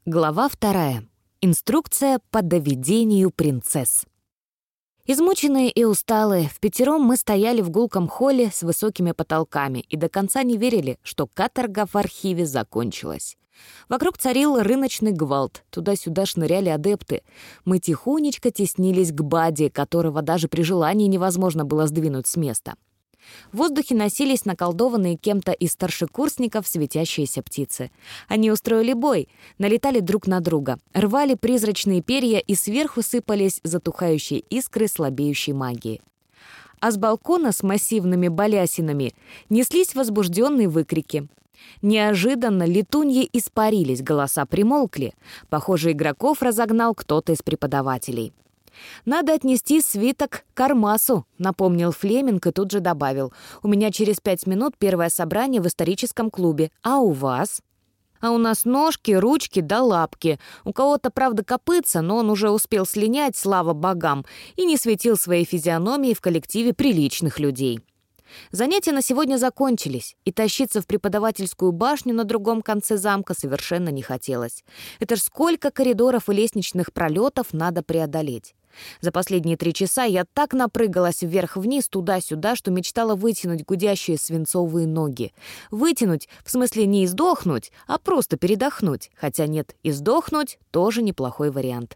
Глава 2. Инструкция по доведению принцесс. Измученные и усталые, впятером мы стояли в гулком холле с высокими потолками и до конца не верили, что каторга в архиве закончилась. Вокруг царил рыночный гвалт, туда-сюда шныряли адепты. Мы тихонечко теснились к Баде, которого даже при желании невозможно было сдвинуть с места. В воздухе носились наколдованные кем-то из старшекурсников светящиеся птицы. Они устроили бой, налетали друг на друга, рвали призрачные перья и сверху сыпались затухающие искры слабеющей магии. А с балкона с массивными балясинами неслись возбужденные выкрики. Неожиданно летуньи испарились, голоса примолкли. Похоже, игроков разогнал кто-то из преподавателей. «Надо отнести свиток к Армасу», — напомнил Флеминг и тут же добавил. «У меня через 5 минут первое собрание в историческом клубе. А у вас?» «А у нас ножки, ручки да лапки. У кого-то, правда, копытца, но он уже успел слинять, слава богам, и не светил своей физиономией в коллективе приличных людей». Занятия на сегодня закончились, и тащиться в преподавательскую башню на другом конце замка совершенно не хотелось. Это ж сколько коридоров и лестничных пролетов надо преодолеть. За последние 3 часа я так напрыгалась вверх-вниз, туда-сюда, что мечтала вытянуть гудящие свинцовые ноги. Вытянуть, в смысле не издохнуть, а просто передохнуть. Хотя нет, издохнуть тоже неплохой вариант.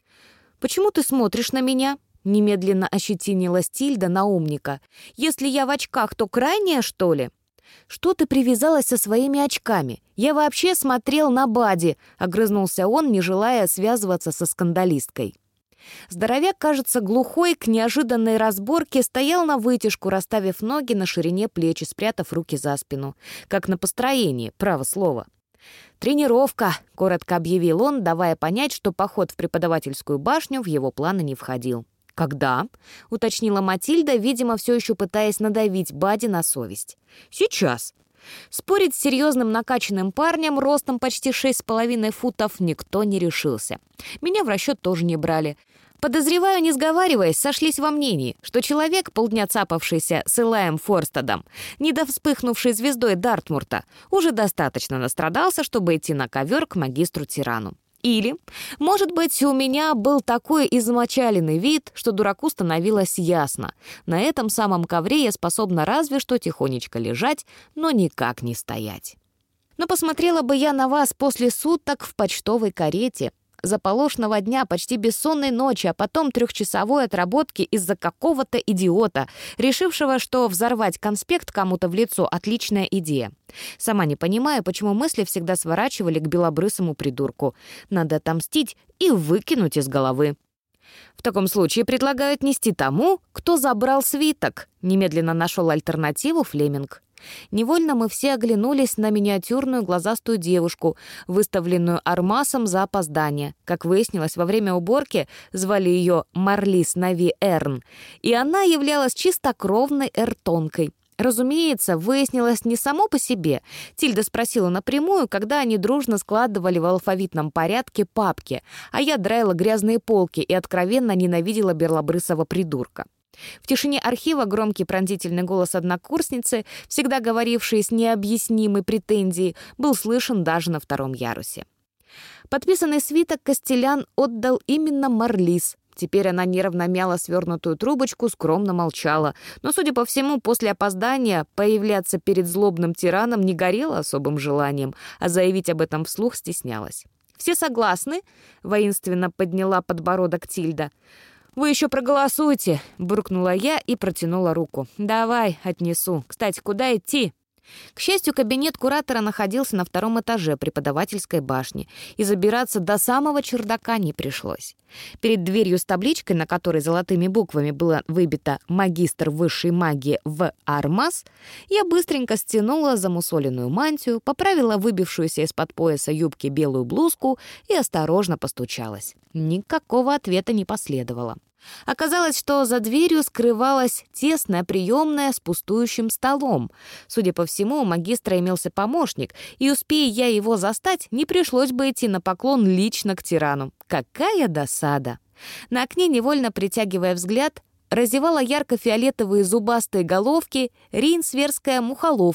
«Почему ты смотришь на меня?» Немедленно ощетинилась Тильда на умника. «Если я в очках, то крайняя, что ли?» «Что ты привязалась со своими очками? Я вообще смотрел на Бади», — огрызнулся он, не желая связываться со скандалисткой. Здоровяк, кажется, глухой к неожиданной разборке, стоял на вытяжку, расставив ноги на ширине плеч и спрятав руки за спину. Как на построении, право слово. «Тренировка», — коротко объявил он, давая понять, что поход в преподавательскую башню в его планы не входил. «Когда?» — уточнила Матильда, видимо, все еще пытаясь надавить Бади на совесть. «Сейчас». Спорить с серьезным накачанным парнем ростом почти 6,5 футов никто не решился. Меня в расчет тоже не брали. Подозреваю, не сговариваясь, сошлись во мнении, что человек, полдня цапавшийся с Элаем Форстедом, недовспыхнувший звездой Дартмурта, уже достаточно настрадался, чтобы идти на ковер к магистру-тирану. Или, может быть, у меня был такой измочаленный вид, что дураку становилось ясно. На этом самом ковре я способна разве что тихонечко лежать, но никак не стоять. Но посмотрела бы я на вас после суток в почтовой карете, заполошного дня, почти бессонной ночи, а потом 3-часовой отработки из-за какого-то идиота, решившего, что взорвать конспект кому-то в лицо — отличная идея. Сама не понимаю, почему мысли всегда сворачивали к белобрысому придурку. Надо отомстить и выкинуть из головы. «В таком случае предлагаю отнести тому, кто забрал свиток», — немедленно нашел альтернативу Флеминг. Невольно мы все оглянулись на миниатюрную глазастую девушку, выставленную Армасом за опоздание. Как выяснилось, во время уборки звали ее Марлис Нави Эрн, и она являлась чистокровной эртонкой. Разумеется, выяснилось не само по себе. Тильда спросила напрямую, когда они дружно складывали в алфавитном порядке папки, а я драила грязные полки и откровенно ненавидела белобрысого придурка. В тишине архива громкий пронзительный голос однокурсницы, всегда говорившей с необъяснимой претензией, был слышен даже на 2-м ярусе. Подписанный свиток Костелян отдал именно Марлис. Теперь она нервно мяла свернутую трубочку, скромно молчала. Но, судя по всему, после опоздания появляться перед злобным тираном не горела особым желанием, а заявить об этом вслух стеснялась. «Все согласны?» — воинственно подняла подбородок Тильда. «Вы еще проголосуйте», — буркнула я и протянула руку. «Давай, отнесу. Кстати, куда идти?» К счастью, кабинет куратора находился на 2-м этаже преподавательской башни, и забираться до самого чердака не пришлось. Перед дверью с табличкой, на которой золотыми буквами было выбито «Магистр высшей магии в Армас», я быстренько стянула замусоленную мантию, поправила выбившуюся из-под пояса юбки белую блузку и осторожно постучалась. Никакого ответа не последовало. Оказалось, что за дверью скрывалась тесная приемная с пустующим столом. Судя по всему, у магистра имелся помощник, и, успея я его застать, не пришлось бы идти на поклон лично к тирану. Какая досада! На окне, невольно притягивая взгляд, разевала ярко-фиолетовые зубастые головки рейнсверская мухоловка.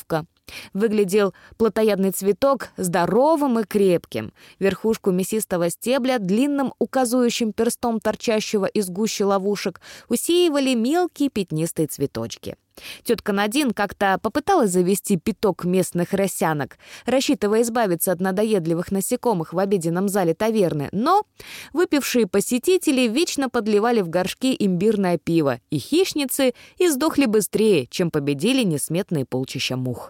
Выглядел плотоядный цветок здоровым и крепким. Верхушку мясистого стебля, длинным указующим перстом торчащего из гущи ловушек, усеивали мелкие пятнистые цветочки. Тетка Надин как-то попыталась завести пяток местных росянок, рассчитывая избавиться от надоедливых насекомых в обеденном зале таверны, но выпившие посетители вечно подливали в горшки имбирное пиво, и хищницы издохли быстрее, чем победили несметные полчища мух.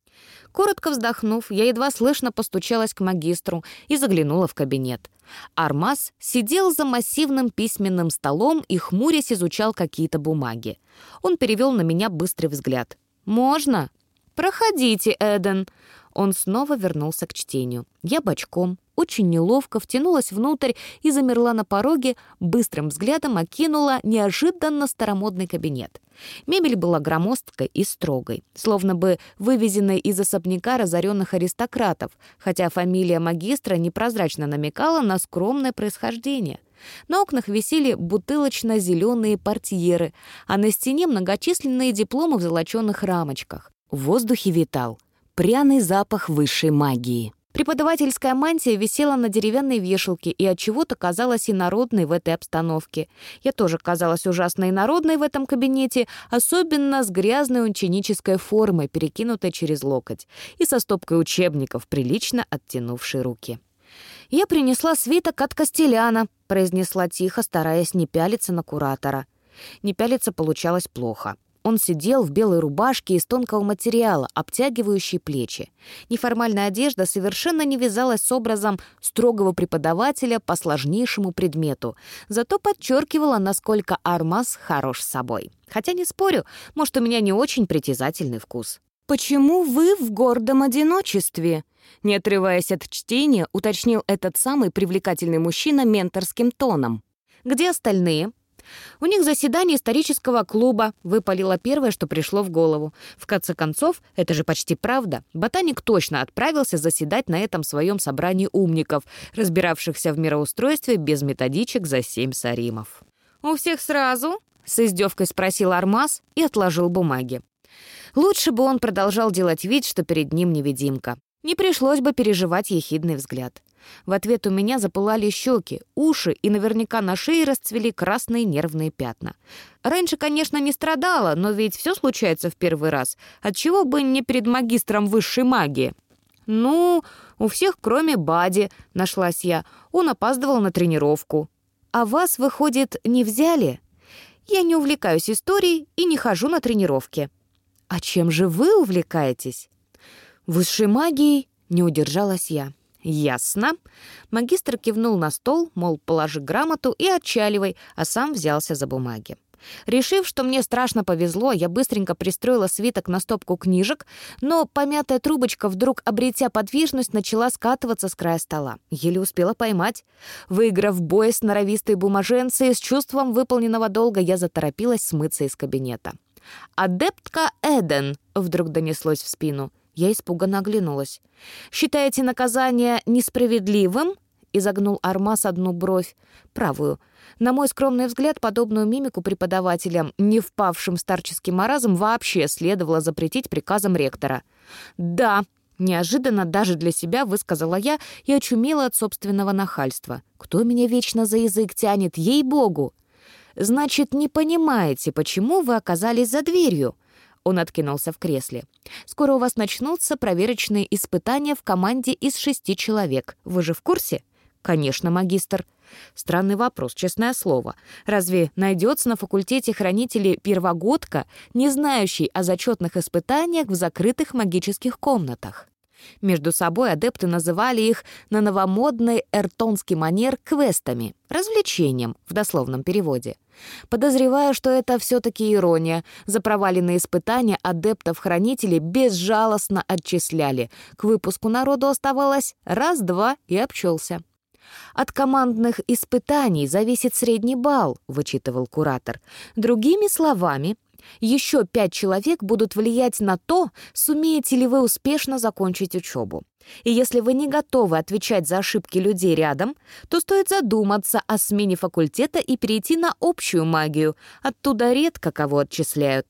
Коротко вздохнув, я едва слышно постучалась к магистру и заглянула в кабинет. Армаз сидел за массивным письменным столом и, хмурясь, изучал какие-то бумаги. Он перевел на меня быстрый взгляд. «Можно?» «Проходите, Эден». Он снова вернулся к чтению. Я бочком, очень неловко втянулась внутрь и замерла на пороге, быстрым взглядом окинула неожиданно старомодный кабинет. Мебель была громоздкой и строгой, словно бы вывезенной из особняка разоренных аристократов, хотя фамилия магистра непрозрачно намекала на скромное происхождение. На окнах висели бутылочно-зеленые портьеры, а на стене многочисленные дипломы в золоченых рамочках. В воздухе витал пряный запах высшей магии. Преподавательская мантия висела на деревянной вешалке и отчего-то казалась инородной в этой обстановке. Я тоже казалась ужасно инородной в этом кабинете, особенно с грязной ученической формой, перекинутой через локоть, и со стопкой учебников, прилично оттянувшей руки. «Я принесла свиток от Костеляна», — произнесла тихо, стараясь не пялиться на куратора. Не пялиться получалось плохо. Он сидел в белой рубашке из тонкого материала, обтягивающей плечи. Неформальная одежда совершенно не вязалась с образом строгого преподавателя по сложнейшему предмету, зато подчеркивала, насколько Армаз хорош собой. Хотя не спорю, может, у меня не очень притязательный вкус. «Почему вы в гордом одиночестве?» Не отрываясь от чтения, уточнил этот самый привлекательный мужчина менторским тоном. «Где остальные?» «У них заседание исторического клуба», — выпалило первое, что пришло в голову. В конце концов, это же почти правда. Ботаник точно отправился заседать на этом своем собрании умников, разбиравшихся в мироустройстве без методичек за 7 саримов. «У всех сразу?» — с издевкой спросил Армаз и отложил бумаги. Лучше бы он продолжал делать вид, что перед ним невидимка. Не пришлось бы переживать ехидный взгляд. В ответ у меня запылали щеки, уши, и наверняка на шее расцвели красные нервные пятна. Раньше, конечно, не страдала, но ведь все случается в первый раз. Отчего бы не перед магистром высшей магии? «Ну, у всех, кроме Бади», — нашлась я. Он опаздывал на тренировку. «А вас, выходит, не взяли?» «Я не увлекаюсь историей и не хожу на тренировки». «А чем же вы увлекаетесь?» «Высшей магией», — не удержалась я. «Ясно». Магистр кивнул на стол, мол, положи грамоту и отчаливай, а сам взялся за бумаги. Решив, что мне страшно повезло, я быстренько пристроила свиток на стопку книжек, но помятая трубочка, вдруг обретя подвижность, начала скатываться с края стола. Еле успела поймать. Выиграв бой с норовистой бумаженцей, с чувством выполненного долга я заторопилась смыться из кабинета. «Адептка Эден!» — вдруг донеслось в спину. Я испуганно оглянулась. «Считаете наказание несправедливым?» — изогнул Армаз одну бровь, правую. На мой скромный взгляд, подобную мимику преподавателям, не впавшим в старческий маразм, вообще следовало запретить приказом ректора. «Да», — неожиданно даже для себя высказала я и очумела от собственного нахальства. «Кто меня вечно за язык тянет, ей-богу!» «Значит, не понимаете, почему вы оказались за дверью?» Он откинулся в кресле. «Скоро у вас начнутся проверочные испытания в команде из 6 человек. Вы же в курсе?» «Конечно, магистр». Странный вопрос, честное слово. Разве найдется на факультете хранителей первогодка, не знающий о зачетных испытаниях в закрытых магических комнатах? Между собой адепты называли их на новомодный эртонский манер квестами, развлечением в дословном переводе. Подозреваю, что это все-таки ирония. За проваленные испытания адептов-хранителей безжалостно отчисляли. К выпуску народу оставалось раз-два и обчелся. «От командных испытаний зависит средний балл», — вычитывал куратор. «Другими словами, еще 5 человек будут влиять на то, сумеете ли вы успешно закончить учебу. И если вы не готовы отвечать за ошибки людей рядом, то стоит задуматься о смене факультета и перейти на общую магию. Оттуда редко кого отчисляют».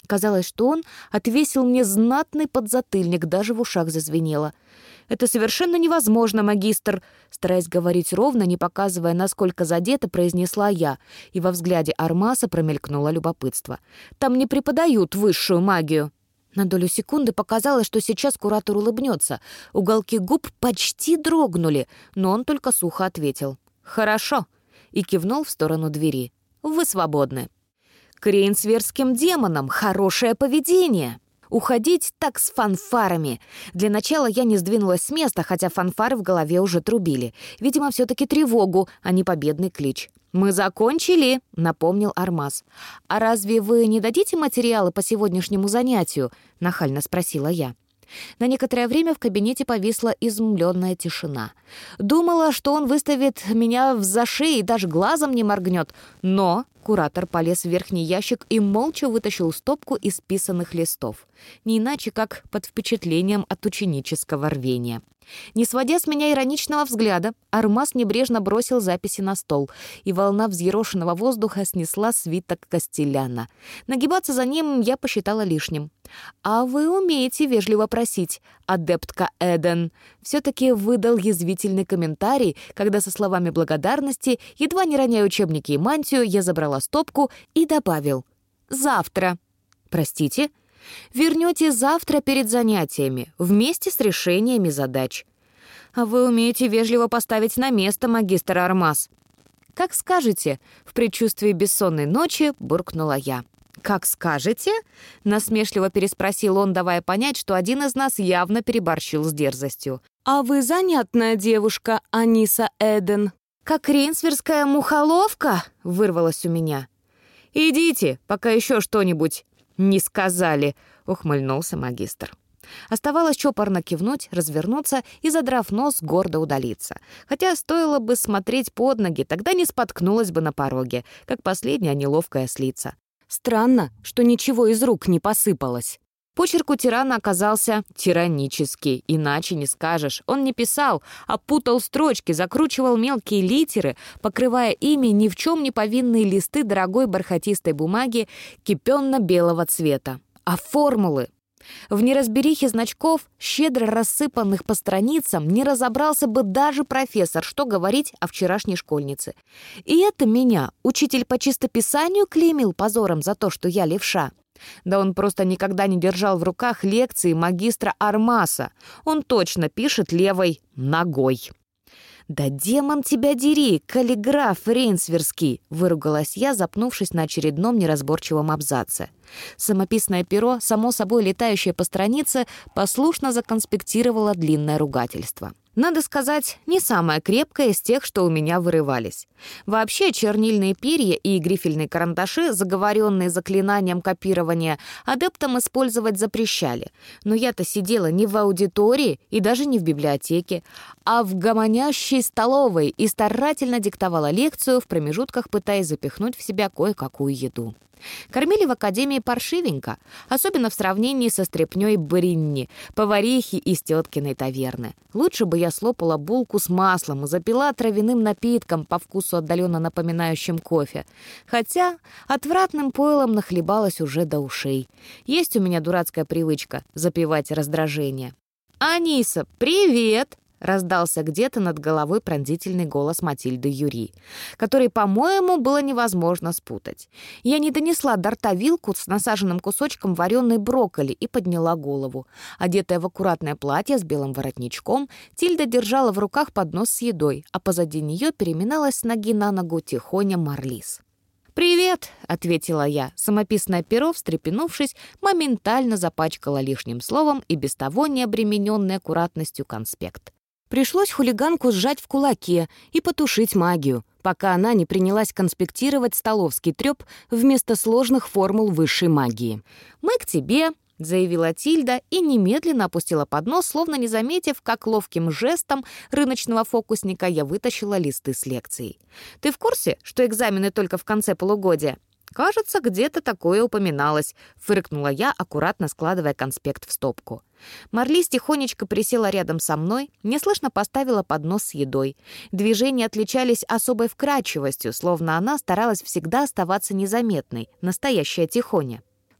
Казалось, что он отвесил мне знатный подзатыльник, даже в ушах зазвенело. «Это совершенно невозможно, магистр!» Стараясь говорить ровно, не показывая, насколько задета, произнесла я, и во взгляде Армаса промелькнуло любопытство. «Там не преподают высшую магию!» На долю секунды показалось, что сейчас куратор улыбнется. Уголки губ почти дрогнули, но он только сухо ответил. «Хорошо!» и кивнул в сторону двери. «Вы свободны!» «К рейнсверским демонам! Хорошее поведение!» Уходить так с фанфарами. Для начала я не сдвинулась с места, хотя фанфары в голове уже трубили. Видимо, все-таки тревогу, а не победный клич. «Мы закончили», — напомнил Армас. «А разве вы не дадите материалы по сегодняшнему занятию?» — нахально спросила я. На некоторое время в кабинете повисла изумленная тишина. Думала, что он выставит меня в шею и даже глазом не моргнет. Но куратор полез в верхний ящик и молча вытащил стопку исписанных листов. Не иначе, как под впечатлением от ученического рвения. Не сводя с меня ироничного взгляда, Армас небрежно бросил записи на стол, и волна взъерошенного воздуха снесла свиток Кастеляна. Нагибаться за ним я посчитала лишним. «А вы умеете вежливо просить, адептка Эден», все-таки выдал язвительный комментарий, когда со словами благодарности, едва не роняя учебники и мантию, я забрала стопку и добавил «завтра». «Простите?» «Вернете завтра перед занятиями, вместе с решениями задач». «А вы умеете вежливо поставить на место, магистр Армас». «Как скажете», — в предчувствии бессонной ночи буркнула я. «Как скажете?» — насмешливо переспросил он, давая понять, что один из нас явно переборщил с дерзостью. «А вы занятная девушка, Аниса Эден». «Как рейнсверская мухоловка?» — вырвалось у меня. «Идите, пока еще что-нибудь не сказали», — ухмыльнулся магистр. Оставалось чопорно кивнуть, развернуться и, задрав нос, гордо удалиться. Хотя стоило бы смотреть под ноги, тогда не споткнулась бы на пороге, как последняя неловкая ослица. Странно, что ничего из рук не посыпалось. Почерк у тирана оказался тиранический, иначе не скажешь. Он не писал, а путал строчки, закручивал мелкие литеры, покрывая ими ни в чем не повинные листы дорогой бархатистой бумаги кипенно-белого цвета. А формулы? В неразберихе значков, щедро рассыпанных по страницам, не разобрался бы даже профессор, что говорить о вчерашней школьнице. И это меня учитель по чистописанию клеймил позором за то, что я левша. Да он просто никогда не держал в руках лекции магистра Армаса. Он точно пишет левой ногой. «Да демон тебя дери, каллиграф рейнсверский!» — выругалась я, запнувшись на очередном неразборчивом абзаце. Самописное перо, само собой летающее по странице, послушно законспектировало длинное ругательство. Надо сказать, не самое крепкое из тех, что у меня вырывались. Вообще, чернильные перья и грифельные карандаши, заговоренные заклинанием копирования, адептам использовать запрещали. Но я-то сидела не в аудитории и даже не в библиотеке, а в гомонящей столовой и старательно диктовала лекцию, в промежутках пытаясь запихнуть в себя кое-какую еду. Кормили в академии паршивенько, особенно в сравнении со стряпнёй Бринни, поварихи из теткиной таверны. Лучше бы я слопала булку с маслом и запила травяным напитком, по вкусу отдаленно напоминающим кофе. Хотя отвратным пойлом нахлебалась уже до ушей. Есть у меня дурацкая привычка запивать раздражение. «Аниса, привет!» — раздался где-то над головой пронзительный голос Матильды Юри, который, по-моему, было невозможно спутать. Я не донесла до рта вилку с насаженным кусочком вареной брокколи и подняла голову. Одетая в аккуратное платье с белым воротничком, Тильда держала в руках поднос с едой, а позади нее переминалась с ноги на ногу тихоня Марлис. «Привет!» — ответила я. Самописное перо, встрепенувшись, моментально запачкало лишним словом и без того необремененный аккуратностью конспект. Пришлось хулиганку сжать в кулаке и потушить магию, пока она не принялась конспектировать столовский трёп вместо сложных формул высшей магии. «Мы к тебе», — заявила Тильда и немедленно опустила поднос, словно не заметив, как ловким жестом рыночного фокусника я вытащила листы с лекцией. «Ты в курсе, что экзамены только в конце полугодия?» «Кажется, где-то такое упоминалось», — фыркнула я, аккуратно складывая конспект в стопку. Марлис тихонечко присела рядом со мной, неслышно поставила поднос с едой. Движения отличались особой вкрадчивостью, словно она старалась всегда оставаться незаметной, настоящая тихоня.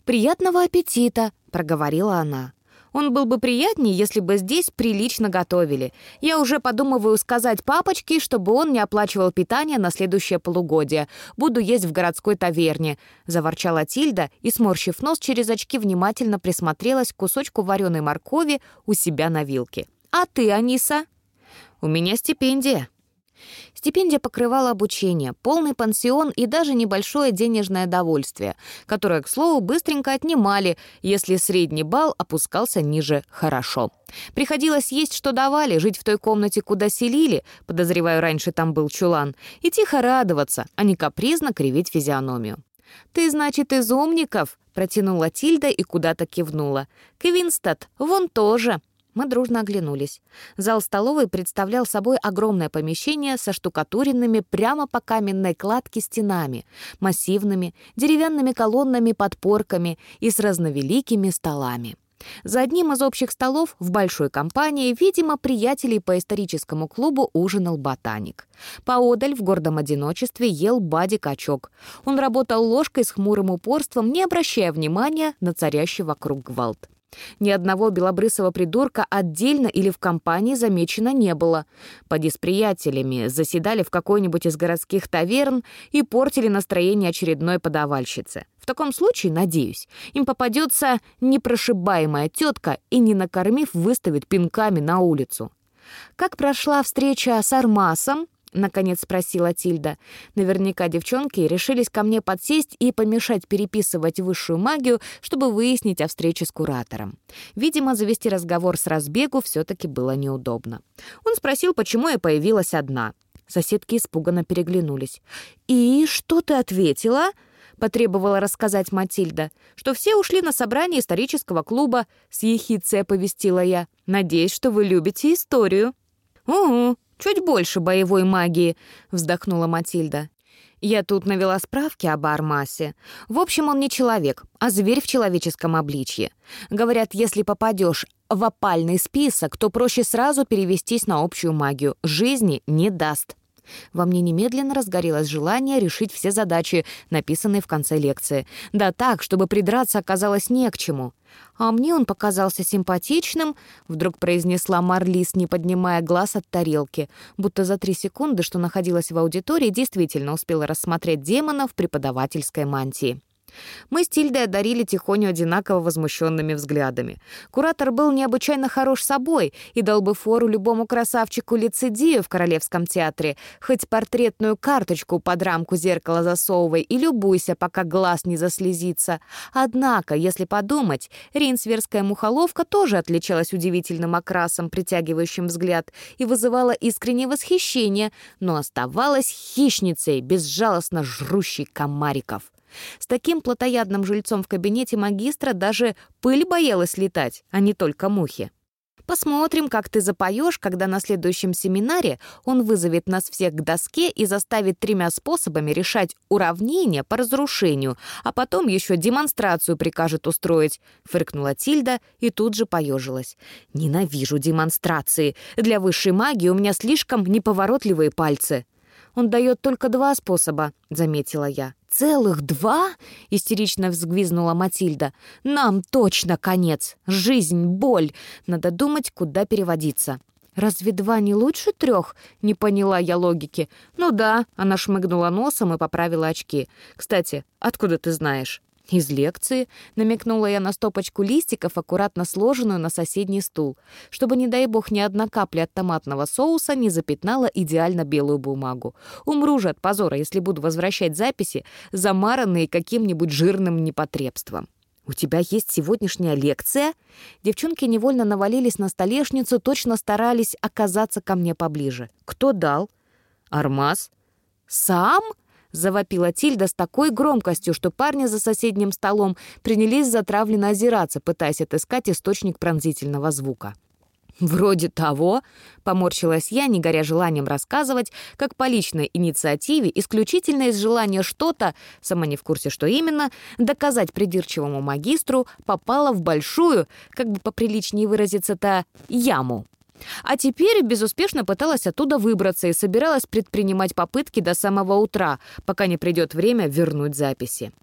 «Приятного аппетита», — проговорила она. «Он был бы приятнее, если бы здесь прилично готовили. Я уже подумываю сказать папочке, чтобы он не оплачивал питание на следующее полугодие. Буду есть в городской таверне», — заворчала Тильда и, сморщив нос, через очки внимательно присмотрелась к кусочку вареной моркови у себя на вилке. «А ты, Аниса?» «У меня стипендия». Стипендия покрывала обучение, полный пансион и даже небольшое денежное довольствие, которое, к слову, быстренько отнимали, если средний балл опускался ниже «хорошо». Приходилось есть, что давали, жить в той комнате, куда селили, подозреваю, раньше там был чулан, и тихо радоваться, а не капризно кривить физиономию. «Ты, значит, из умников?» — протянула Тильда и куда-то кивнула. «Квинстад, вон тоже». Мы дружно оглянулись. Зал столовой представлял собой огромное помещение со штукатуренными прямо по каменной кладке стенами, массивными, деревянными колоннами-подпорками и с разновеликими столами. За одним из общих столов в большой компании, видимо, приятелей по историческому клубу ужинал ботаник. Поодаль в гордом одиночестве ел Бади-качок. Он работал ложкой с хмурым упорством, не обращая внимания на царящий вокруг гвалт. Ни одного белобрысого придурка отдельно или в компании замечено не было. Поди с приятелями заседали в какой-нибудь из городских таверн и портили настроение очередной подавальщице. В таком случае, надеюсь, им попадется непрошибаемая тетка и, не накормив, выставит пинками на улицу. «Как прошла встреча с Армасом?» — наконец спросила Тильда. Наверняка девчонки решились ко мне подсесть и помешать переписывать высшую магию, чтобы выяснить о встрече с куратором. Видимо, завести разговор с разбегу все-таки было неудобно. Он спросил, почему я появилась одна. Соседки испуганно переглянулись. «И что ты ответила?» — потребовала рассказать Матильда. «Что все ушли на собрание исторического клуба», — с ехидцей оповестила я. «Надеюсь, что вы любите историю». «Угу. Чуть больше боевой магии», — вздохнула Матильда. «Я тут навела справки об Армасе. В общем, он не человек, а зверь в человеческом обличье. Говорят, если попадешь в опальный список, то проще сразу перевестись на общую магию. Жизни не даст». Во мне немедленно разгорелось желание решить все задачи, написанные в конце лекции. Да так, чтобы придраться оказалось не к чему. «А мне он показался симпатичным», — вдруг произнесла Марлис, не поднимая глаз от тарелки, будто за 3 секунды, что находилась в аудитории, действительно успела рассмотреть демона в преподавательской мантии. Мы с Тильдой одарили Тихоню одинаково возмущенными взглядами. Куратор был необычайно хорош собой и дал бы фору любому красавчику-лицедею в Королевском театре. Хоть портретную карточку под рамку зеркала засовывай и любуйся, пока глаз не заслезится. Однако, если подумать, рейнсверская мухоловка тоже отличалась удивительным окрасом, притягивающим взгляд, и вызывала искреннее восхищение, но оставалась хищницей, безжалостно жрущей комариков. С таким плотоядным жильцом в кабинете магистра даже пыль боялась летать, а не только мухи. «Посмотрим, как ты запоешь, когда на следующем семинаре он вызовет нас всех к доске и заставит 3 способами решать уравнения по разрушению, а потом еще демонстрацию прикажет устроить», — фыркнула Тильда и тут же поежилась. «Ненавижу демонстрации. Для высшей магии у меня слишком неповоротливые пальцы». «Он дает только 2 способа», — заметила я. «Целых 2?» — истерично взвизгнула Матильда. «Нам точно конец. Жизнь, боль. Надо думать, куда переводиться». «Разве 2 не лучше 3?» — не поняла я логики. «Ну да», — она шмыгнула носом и поправила очки. «Кстати, откуда ты знаешь?» «Из лекции», — намекнула я на стопочку листиков, аккуратно сложенную на соседний стул, чтобы, не дай бог, ни одна капля от томатного соуса не запятнала идеально белую бумагу. Умру же от позора, если буду возвращать записи, замаранные каким-нибудь жирным непотребством. «У тебя есть сегодняшняя лекция?» Девчонки невольно навалились на столешницу, точно старались оказаться ко мне поближе. «Кто дал?» «Армас». «Сам?» — завопила Тильда с такой громкостью, что парни за соседним столом принялись затравленно озираться, пытаясь отыскать источник пронзительного звука. «Вроде того», — поморщилась я, не горя желанием рассказывать, как по личной инициативе, исключительно из желания что-то, сама не в курсе, что именно, доказать придирчивому магистру, попала в большую, как бы поприличнее выразиться-то, яму. А теперь безуспешно пыталась оттуда выбраться и собиралась предпринимать попытки до самого утра, пока не придет время вернуть записи.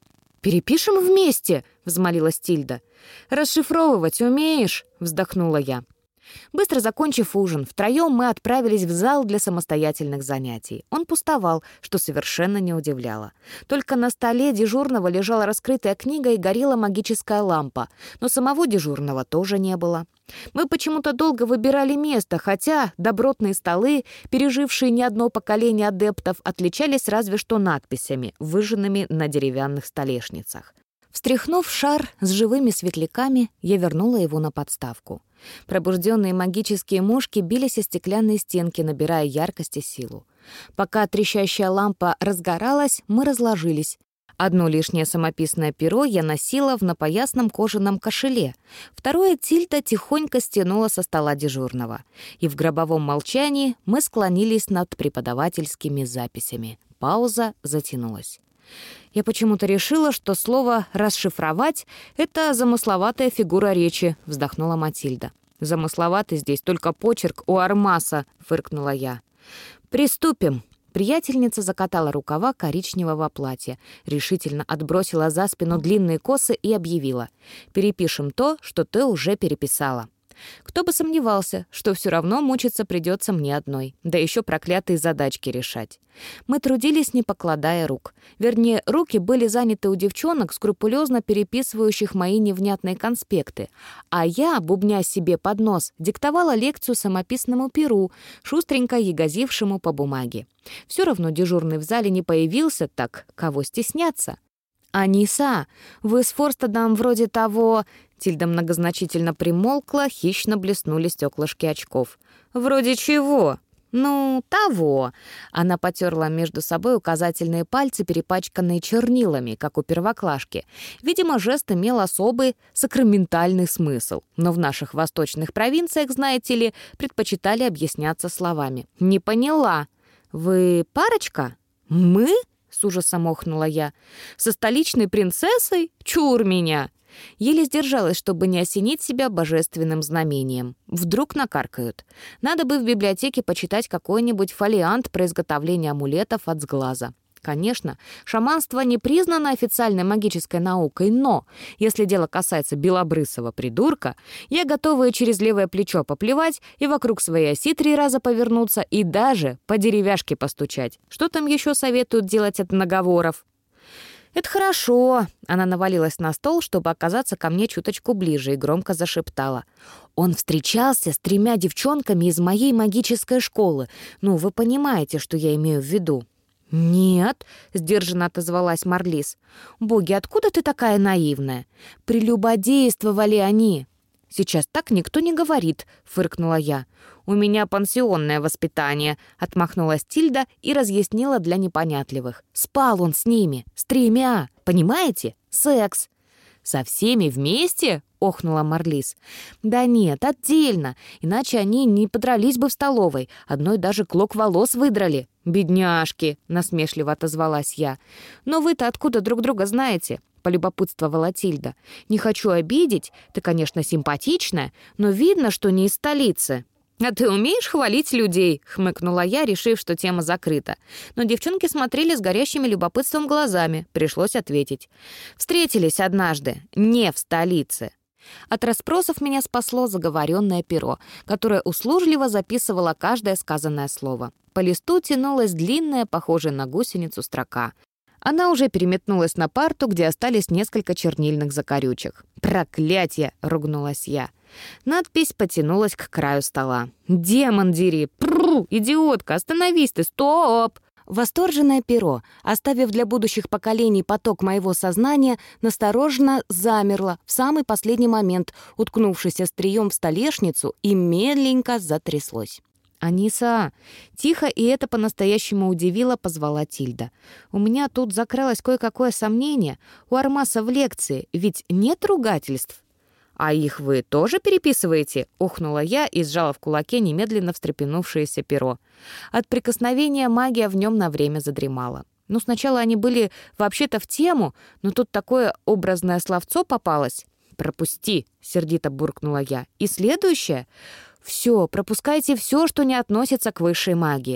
«Перепишем вместе», — взмолилась Тильда. «Расшифровывать умеешь?» — вздохнула я. Быстро закончив ужин, втроем мы отправились в зал для самостоятельных занятий. Он пустовал, что совершенно не удивляло. Только на столе дежурного лежала раскрытая книга и горела магическая лампа, но самого дежурного тоже не было. Мы почему-то долго выбирали место, хотя добротные столы, пережившие не одно поколение адептов, отличались разве что надписями, выжженными на деревянных столешницах. Встряхнув шар с живыми светляками, я вернула его на подставку. Пробужденные магические мушки бились о стеклянные стенки, набирая яркость и силу. Пока трещащая лампа разгоралась, мы разложились. Одно лишнее самописное перо я носила в напоясном кожаном кошеле. Второе Тильда тихонько стянула со стола дежурного. И в гробовом молчании мы склонились над преподавательскими записями. Пауза затянулась. Я почему-то решила, что слово «расшифровать» — это замысловатая фигура речи, вздохнула Матильда. «Замысловатый здесь только почерк у Армаса», — фыркнула я. «Приступим». Приятельница закатала рукава коричневого платья, решительно отбросила за спину длинные косы и объявила: «Перепишем то, что ты уже переписала». Кто бы сомневался, что все равно мучиться придется мне одной, да еще проклятые задачки решать. Мы трудились, не покладая рук. Вернее, руки были заняты у девчонок, скрупулезно переписывающих мои невнятные конспекты, а я, бубня себе под нос, диктовала лекцию самописному перу, шустренько ягозившему по бумаге. Все равно дежурный в зале не появился, так кого стесняться? «Аниса, вы с Форстедом вроде того...» Тильда многозначительно примолкла, хищно блеснули стеклышки очков. «Вроде чего?» «Ну, того». Она потерла между собой указательные пальцы, перепачканные чернилами, как у первоклашки. Видимо, жест имел особый сакраментальный смысл. Но в наших восточных провинциях, знаете ли, предпочитали объясняться словами. «Не поняла. Вы парочка?» «Мы?» — с ужасом охнула я. «Со столичной принцессой? Чур меня!» Еле сдержалась, чтобы не осенить себя божественным знамением. Вдруг накаркают. Надо бы в библиотеке почитать какой-нибудь фолиант про изготовление амулетов от сглаза. Конечно, шаманство не признано официальной магической наукой, но, если дело касается белобрысого придурка, я готова и через левое плечо поплевать, и вокруг своей оси 3 раза повернуться, и даже по деревяшке постучать. Что там еще советуют делать от наговоров? «Это хорошо», — она навалилась на стол, чтобы оказаться ко мне чуточку ближе, и громко зашептала. «Он встречался с 3 девчонками из моей магической школы. Ну, вы понимаете, что я имею в виду». «Нет», — сдержанно отозвалась Марлис. «Боги, откуда ты такая наивная? Прелюбодействовали они». «Сейчас так никто не говорит», — фыркнула я. «У меня пансионное воспитание», — отмахнулась Тильда и разъяснила для непонятливых. «Спал он с ними, с 3, понимаете? Секс». «Со всеми вместе?» — охнула Марлис. «Да нет, отдельно, иначе они не подрались бы в столовой, одной даже клок волос выдрали». «Бедняжки», — насмешливо отозвалась я. «Но вы-то откуда друг друга знаете?» — полюбопытствовала Тильда. «Не хочу обидеть, ты, конечно, симпатичная, но видно, что не из столицы». «А ты умеешь хвалить людей?» — хмыкнула я, решив, что тема закрыта. Но девчонки смотрели с горящими любопытством глазами. Пришлось ответить. «Встретились однажды. Не в столице». От расспросов меня спасло заговоренное перо, которое услужливо записывало каждое сказанное слово. По листу тянулась длинная, похожая на гусеницу, строка. Она уже переметнулась на парту, где остались несколько чернильных закорючек. «Проклятье!» — ругнулась я. Надпись потянулась к краю стола. «Демон дери! Пру! Идиотка! Остановись ты! Стоп!» Восторженное перо, оставив для будущих поколений поток моего сознания, настороженно замерло в самый последний момент, уткнувшись острием в столешницу, и медленько затряслось. «Аниса!» Тихо, и это по-настоящему удивило, позвала Тильда. «У меня тут закралось кое-какое сомнение. У Армаса в лекции ведь нет ругательств?» «А их вы тоже переписываете?» — ухнула я и сжала в кулаке немедленно встрепенувшееся перо. От прикосновения магия в нем на время задремала. Ну, сначала они были вообще-то в тему, но тут такое образное словцо попалось. «Пропусти!» — сердито буркнула я. «И следующее? Все, пропускайте все, что не относится к высшей магии».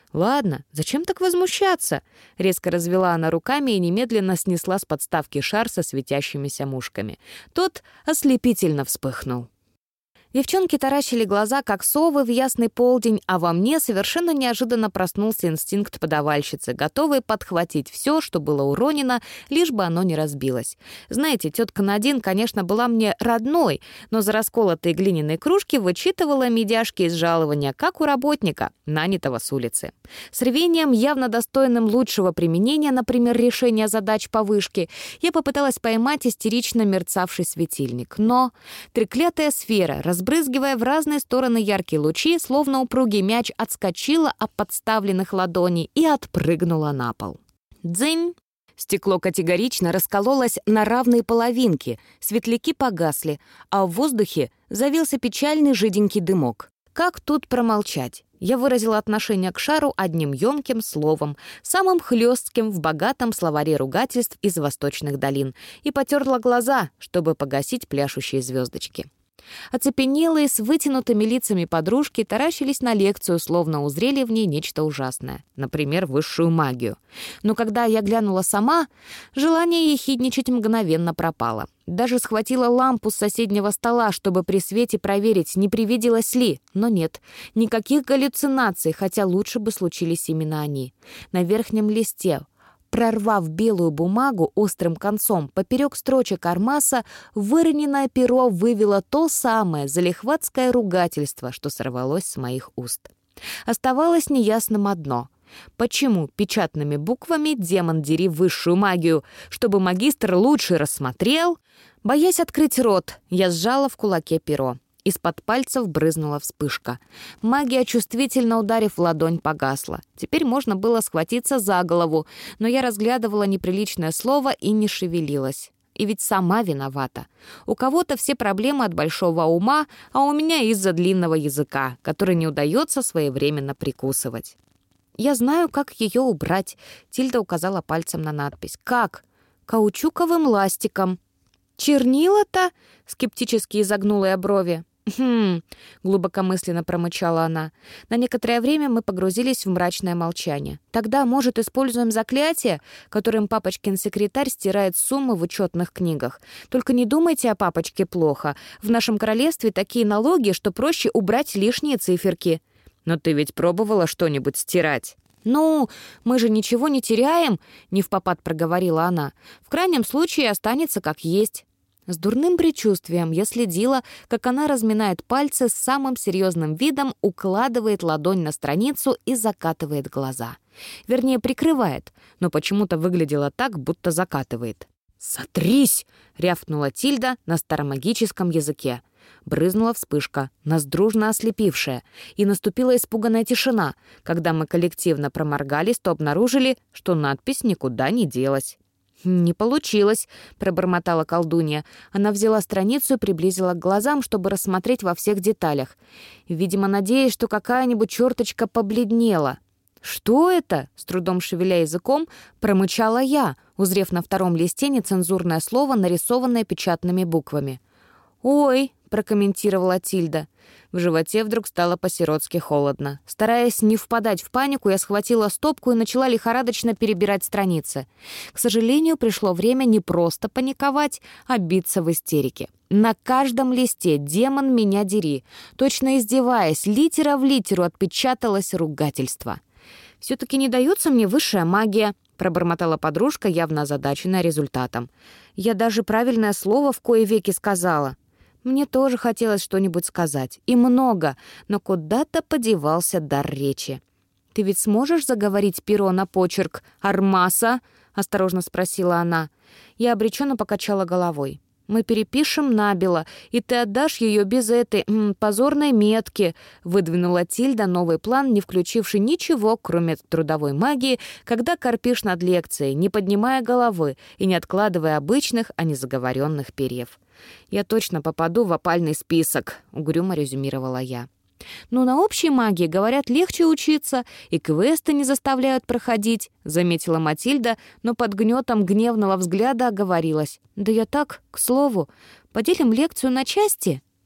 «Ладно, зачем так возмущаться?» Резко развела она руками и немедленно снесла с подставки шар со светящимися мушками. Тот ослепительно вспыхнул. Девчонки таращили глаза, как совы в ясный полдень, а во мне совершенно неожиданно проснулся инстинкт подавальщицы, готовый подхватить все, что было уронено, лишь бы оно не разбилось. Знаете, тетка Надин, конечно, была мне родной, но за расколотые глиняные кружки вычитывала медяшки из жалования, как у работника, нанятого с улицы. С рвением, явно достойным лучшего применения, например, решения задач по вышке, я попыталась поймать истерично мерцавший светильник. Но треклятая сфера, разбрызгивая в разные стороны яркие лучи, словно упругий мяч, отскочила от подставленных ладоней и отпрыгнула на пол. Дзынь! Стекло категорично раскололось на равные половинки, светляки погасли, а в воздухе завился печальный жиденький дымок. Как тут промолчать? Я выразила отношение к шару одним ёмким словом, самым хлёстким в богатом словаре ругательств из восточных долин, и потерла глаза, чтобы погасить пляшущие звездочки. Оцепенелые с вытянутыми лицами подружки таращились на лекцию, словно узрели в ней нечто ужасное, например, высшую магию. Но когда я глянула сама, желание ехидничать мгновенно пропало. Даже схватила лампу с соседнего стола, чтобы при свете проверить, не привиделось ли. Но нет, никаких галлюцинаций, хотя лучше бы случились именно они. На верхнем листе, прорвав белую бумагу острым концом поперек строчек Армаса, выроненное перо вывело то самое залихватское ругательство, что сорвалось с моих уст. Оставалось неясным одно — почему печатными буквами «Демон, дери высшую магию», чтобы магистр лучше рассмотрел? Боясь открыть рот, я сжала в кулаке перо. Из-под пальцев брызнула вспышка. Магия, чувствительно ударив в ладонь, погасла. Теперь можно было схватиться за голову, но я разглядывала неприличное слово и не шевелилась. И ведь сама виновата. У кого-то все проблемы от большого ума, а у меня из-за длинного языка, который не удается своевременно прикусывать. «Я знаю, как ее убрать», — Тильда указала пальцем на надпись. «Как?» «Каучуковым ластиком». «Чернила-то?» — скептически изогнула я брови. «Хм», — глубокомысленно промычала она. На некоторое время мы погрузились в мрачное молчание. «Тогда, может, используем заклятие, которым папочкин секретарь стирает суммы в учетных книгах. Только не думайте о папочке плохо. В нашем королевстве такие налоги, что проще убрать лишние циферки». «Но ты ведь пробовала что-нибудь стирать?» «Ну, мы же ничего не теряем», — невпопад проговорила она. «В крайнем случае останется как есть». С дурным предчувствием я следила, как она разминает пальцы, с самым серьезным видом укладывает ладонь на страницу и закатывает глаза. Вернее, прикрывает, но почему-то выглядело так, будто закатывает. «Сотрись!» — рявкнула Тильда на старомагическом языке. Брызнула вспышка, нас дружно ослепившая, и наступила испуганная тишина. Когда мы коллективно проморгались, то обнаружили, что надпись никуда не делась. «Не получилось», — пробормотала колдунья. Она взяла страницу и приблизила к глазам, чтобы рассмотреть во всех деталях. Видимо, надеясь, что какая-нибудь черточка побледнела. «Что это?» — с трудом шевеля языком, промычала я, узрев на втором листе нецензурное слово, нарисованное печатными буквами. «Ой», — прокомментировала Тильда. В животе вдруг стало по-сиротски холодно. Стараясь не впадать в панику, я схватила стопку и начала лихорадочно перебирать страницы. К сожалению, пришло время не просто паниковать, а биться в истерике. На каждом листе «Демон, меня дери». Точно издеваясь, литера в литеру отпечаталось ругательство. «Все-таки не дается мне высшая магия», — пробормотала подружка, явно озадаченная результатом. «Я даже правильное слово в кои веки сказала». Мне тоже хотелось что-нибудь сказать. И много, но куда-то подевался дар речи. «Ты ведь сможешь заговорить перо на почерк Армаса?» — осторожно спросила она. Я обреченно покачала головой. «Мы перепишем набело, и ты отдашь ее без этой позорной метки», — выдвинула Тильда новый план, не включивший ничего, кроме трудовой магии, когда корпишь над лекцией, не поднимая головы и не откладывая обычных, а не заговоренных перьев. «Я точно попаду в опальный список», — угрюмо резюмировала я. «Ну, на общей магии, говорят, легче учиться, и квесты не заставляют проходить», — заметила Матильда, но под гнетом гневного взгляда оговорилась. «Да я так, к слову, поделим лекцию на части».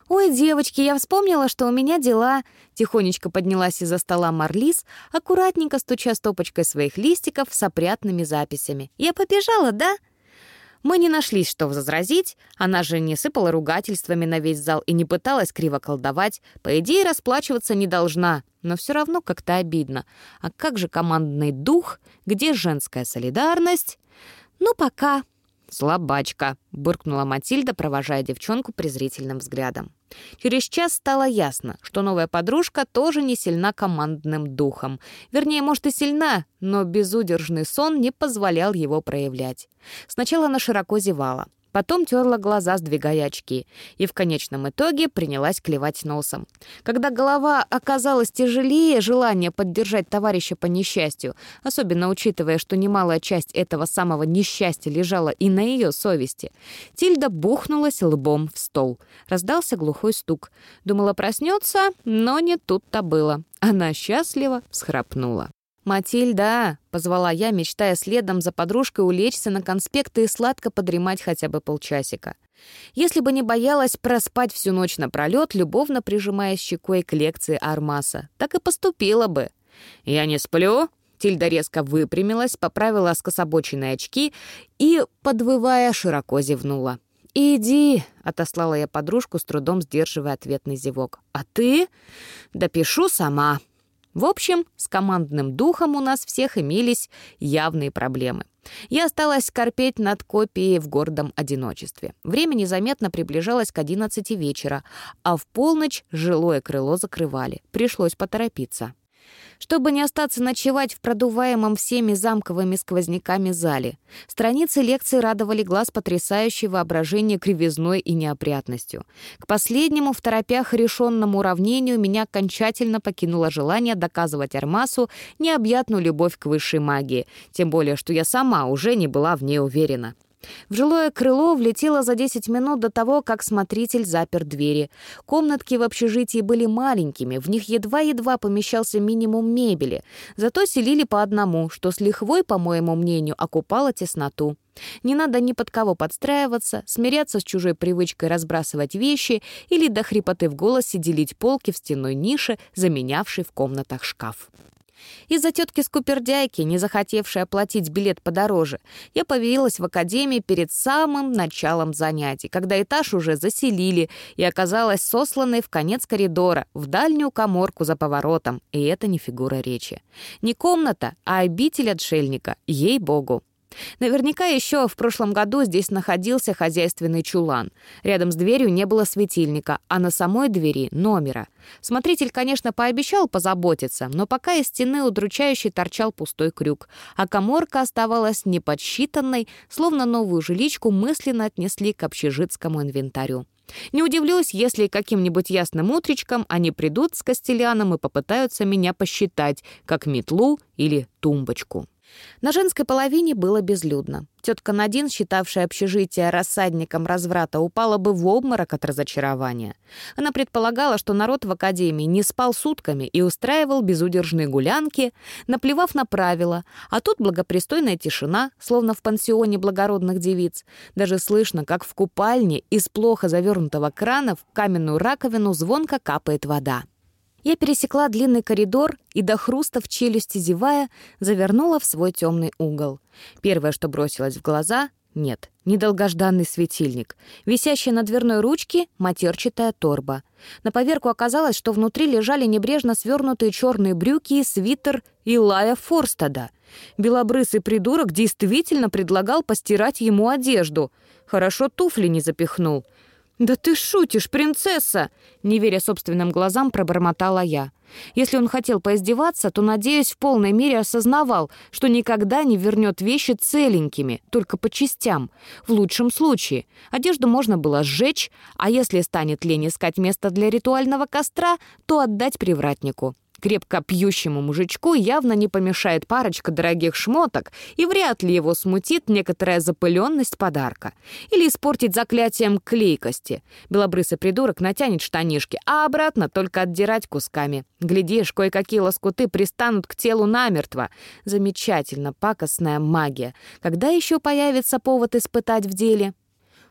«Ой, девочки, я вспомнила, что у меня дела». Тихонечко поднялась из-за стола Марлис, аккуратненько стуча стопочкой своих листиков с опрятными записями. «Я побежала, да?» Мы не нашлись, что возразить. Она же не сыпала ругательствами на весь зал и не пыталась криво колдовать. По идее, расплачиваться не должна, но все равно как-то обидно. А как же командный дух? Где женская солидарность? «Ну, пока». «Слабачка», — буркнула Матильда, провожая девчонку презрительным взглядом. Через час стало ясно, что новая подружка тоже не сильна командным духом. Вернее, может, и сильна, но безудержный сон не позволял его проявлять. Сначала она широко зевала, потом терла глаза, сдвигая очки, и в конечном итоге принялась клевать носом. Когда голова оказалась тяжелее желания поддержать товарища по несчастью, особенно учитывая, что немалая часть этого самого несчастья лежала и на ее совести, Тильда бухнулась лбом в стол. Раздался глухой стук. Думала, проснется, но не тут-то было. Она счастливо всхрапнула. «Матильда!» — позвала я, мечтая следом за подружкой улечься на конспекты и сладко подремать хотя бы полчасика. Если бы не боялась проспать всю ночь напролет, любовно прижимая щекой к лекции Армаса, так и поступила бы. «Я не сплю!» — Тильда резко выпрямилась, поправила скособоченные очки и, подвывая, широко зевнула. «Иди!» — отослала я подружку, с трудом сдерживая ответный зевок. «А ты?» «Допишу сама!» В общем, с командным духом у нас всех имелись явные проблемы. Я осталась корпеть над копией в гордом одиночестве. Время незаметно приближалось к 11 вечера, а в полночь жилое крыло закрывали. Пришлось поторопиться. Чтобы не остаться ночевать в продуваемом всеми замковыми сквозняками зале. Страницы лекций радовали глаз потрясающей воображение кривизной и неопрятностью. К последнему, в торопях решенному уравнению, меня окончательно покинуло желание доказывать Армасу необъятную любовь к высшей магии, тем более, что я сама уже не была в ней уверена. В жилое крыло влетела за 10 минут до того, как смотритель запер двери. Комнатки в общежитии были маленькими, в них едва-едва помещался минимум мебели. Зато селили по одному, что с лихвой, по моему мнению, окупало тесноту. Не надо ни под кого подстраиваться, смиряться с чужой привычкой разбрасывать вещи или до хрипоты в голосе делить полки в стенной нише, заменявшей в комнатах шкаф. Из-за тетки-скупердяйки, не захотевшей оплатить билет подороже, я появилась в академии перед самым началом занятий, когда этаж уже заселили, и оказалась сосланной в конец коридора, в дальнюю каморку за поворотом, и это не фигура речи. Не комната, а обитель отшельника, ей-богу. Наверняка еще в прошлом году здесь находился хозяйственный чулан. Рядом с дверью не было светильника, а на самой двери — номера. Смотритель, конечно, пообещал позаботиться, но пока из стены удручающе торчал пустой крюк, а каморка оставалась неподсчитанной, словно новую жиличку мысленно отнесли к общежитскому инвентарю. Не удивлюсь, если каким-нибудь ясным утречком они придут с Костеляном и попытаются меня посчитать, как метлу или тумбочку. На женской половине было безлюдно. Тетка Надин, считавшая общежитие рассадником разврата, упала бы в обморок от разочарования. Она предполагала, что народ в академии не спал сутками и устраивал безудержные гулянки, наплевав на правила, а тут благопристойная тишина, словно в пансионе благородных девиц. Даже слышно, как в купальне из плохо завернутого крана в каменную раковину звонко капает вода. Я пересекла длинный коридор и до хруста в челюсти зевая завернула в свой темный угол. Первое, что бросилось в глаза — нет, недолгожданный светильник. Висящая на дверной ручке матерчатая торба. На поверку оказалось, что внутри лежали небрежно свернутые черные брюки и свитер Илая Форстада. Белобрысый придурок действительно предлагал постирать ему одежду. Хорошо туфли не запихнул. «Да ты шутишь, принцесса!» — не веря собственным глазам, пробормотала я. Если он хотел поиздеваться, то, надеюсь, в полной мере осознавал, что никогда не вернет вещи целенькими, только по частям. В лучшем случае одежду можно было сжечь, а если станет лень искать место для ритуального костра, то отдать привратнику. Крепко пьющему мужичку явно не помешает парочка дорогих шмоток, и вряд ли его смутит некоторая запыленность подарка. Или испортить заклятием клейкости. Белобрысый придурок натянет штанишки, а обратно только отдирать кусками. Глядишь, кое-какие лоскуты пристанут к телу намертво. Замечательно, пакостная магия. Когда еще появится повод испытать в деле?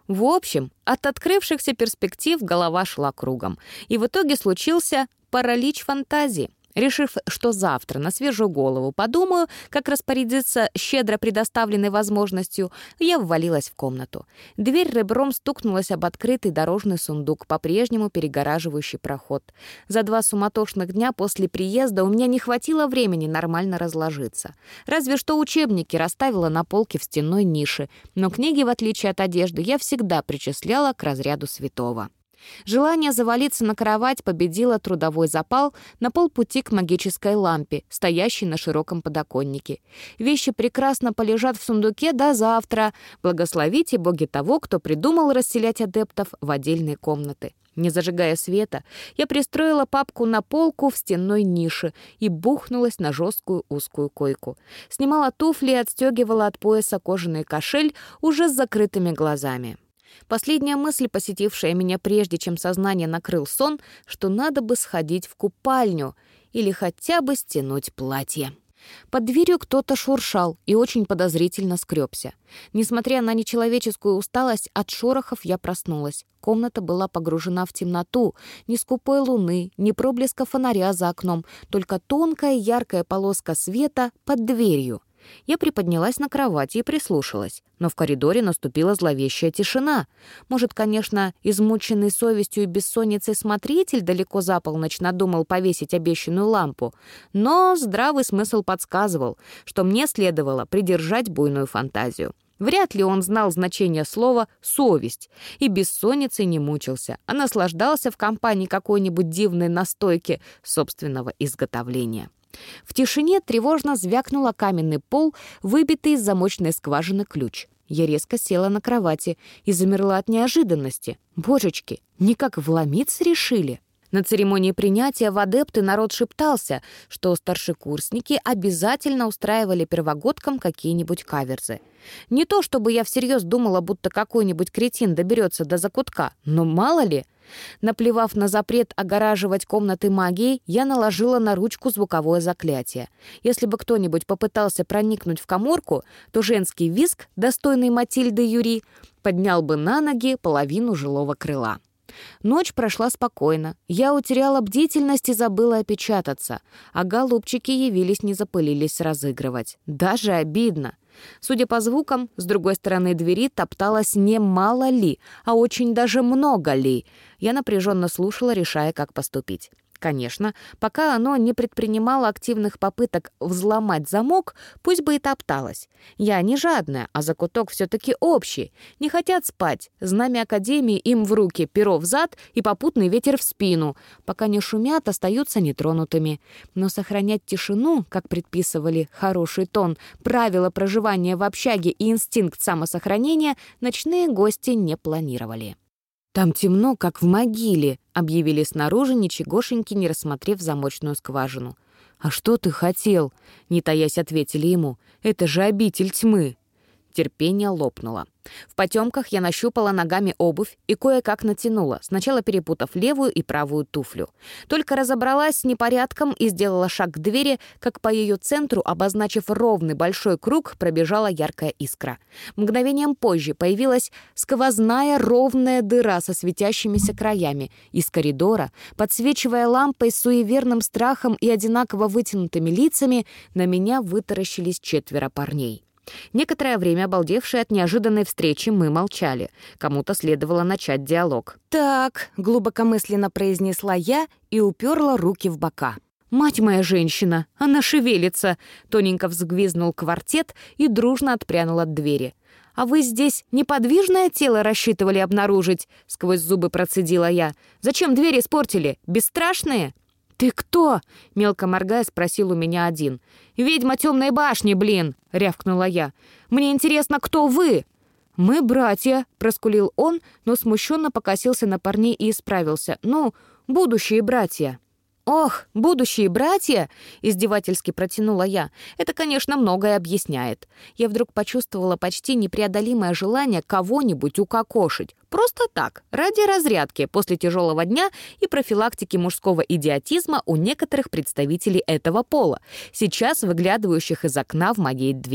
В общем, от открывшихся перспектив голова шла кругом, и в итоге случился паралич фантазии. Решив, что завтра на свежую голову подумаю, как распорядиться щедро предоставленной возможностью, я ввалилась в комнату. Дверь ребром стукнулась об открытый дорожный сундук, по-прежнему перегораживающий проход. За 2 суматошных дня после приезда у меня не хватило времени нормально разложиться. Разве что учебники расставила на полке в стенной нише, но книги, в отличие от одежды, я всегда причисляла к разряду святого. Желание завалиться на кровать победило трудовой запал на полпути к магической лампе, стоящей на широком подоконнике. Вещи прекрасно полежат в сундуке до завтра. Благословите боги того, кто придумал расселять адептов в отдельные комнаты. Не зажигая света, я пристроила папку на полку в стенной нише и бухнулась на жесткую узкую койку. Снимала туфли и отстегивала от пояса кожаный кошель уже с закрытыми глазами. Последняя мысль, посетившая меня прежде, чем сознание накрыл сон, что надо бы сходить в купальню или хотя бы стянуть платье. Под дверью кто-то шуршал и очень подозрительно скребся. Несмотря на нечеловеческую усталость, от шорохов я проснулась. Комната была погружена в темноту. Ни скупой луны, ни проблеска фонаря за окном, только тонкая яркая полоска света под дверью. Я приподнялась на кровати и прислушалась, но в коридоре наступила зловещая тишина. Может, конечно, измученный совестью и бессонницей смотритель далеко за полночь надумал повесить обещанную лампу, но здравый смысл подсказывал, что мне следовало придержать буйную фантазию. Вряд ли он знал значение слова «совесть» и бессонницей не мучился, а наслаждался в компании какой-нибудь дивной настойки собственного изготовления. В тишине тревожно звякнул о каменный пол, выбитый из замочной скважины ключ. Я резко села на кровати и замерла от неожиданности. Божечки, никак вломиться решили. На церемонии принятия в адепты народ шептался, что старшекурсники обязательно устраивали первогодкам какие-нибудь каверзы. Не то чтобы я всерьез думала, будто какой-нибудь кретин доберется до закутка, но мало ли. Наплевав на запрет огораживать комнаты магией, я наложила на ручку звуковое заклятие. Если бы кто-нибудь попытался проникнуть в каморку, то женский визг, достойный Матильды Юри, поднял бы на ноги половину жилого крыла. Ночь прошла спокойно. Я утеряла бдительность и забыла опечататься, а голубчики явились, не запылились разыгрывать. Даже обидно. Судя по звукам, с другой стороны двери топталось не мало ли, а очень даже много ли. Я напряженно слушала, решая, как поступить. Конечно, пока оно не предпринимало активных попыток взломать замок, пусть бы и топталось. Я не жадная, а закуток все-таки общий. Не хотят спать. Знамя Академии им в руки, перо в зад и попутный ветер в спину. Пока не шумят, остаются нетронутыми. Но сохранять тишину, как предписывали хороший тон, правила проживания в общаге и инстинкт самосохранения, ночные гости не планировали. «Там темно, как в могиле», — объявили снаружи, ничегошеньки не рассмотрев замочную скважину. «А что ты хотел?» — не таясь ответили ему. «Это же обитель тьмы». Терпение лопнуло. В потемках я нащупала ногами обувь и кое-как натянула, сначала перепутав левую и правую туфлю. Только разобралась с непорядком и сделала шаг к двери, как по ее центру, обозначив ровный большой круг, пробежала яркая искра. Мгновением позже появилась сквозная ровная дыра со светящимися краями. Из коридора, подсвечивая лампой с суеверным страхом и одинаково вытянутыми лицами, на меня вытаращились 4 парней. Некоторое время, обалдевшие от неожиданной встречи, мы молчали. Кому-то следовало начать диалог. «Так», — глубокомысленно произнесла я и уперла руки в бока. «Мать моя женщина, она шевелится!» — тоненько взвизгнул квартет и дружно отпрянул от двери. «А вы здесь неподвижное тело рассчитывали обнаружить?» — сквозь зубы процедила я. «Зачем двери испортили? Бесстрашные?» «Ты кто?» — мелко моргая спросил у меня один. «Ведьма темной башни, блин!» — рявкнула я. «Мне интересно, кто вы?» «Мы братья», — проскулил он, но смущенно покосился на парней и исправился. «Ну, будущие братья». «Ох, будущие братья!» — издевательски протянула я. «Это, конечно, многое объясняет». Я вдруг почувствовала почти непреодолимое желание кого-нибудь укокошить. Просто так, ради разрядки после тяжелого дня и профилактики мужского идиотизма у некоторых представителей этого пола, сейчас выглядывающих из окна в моей двери.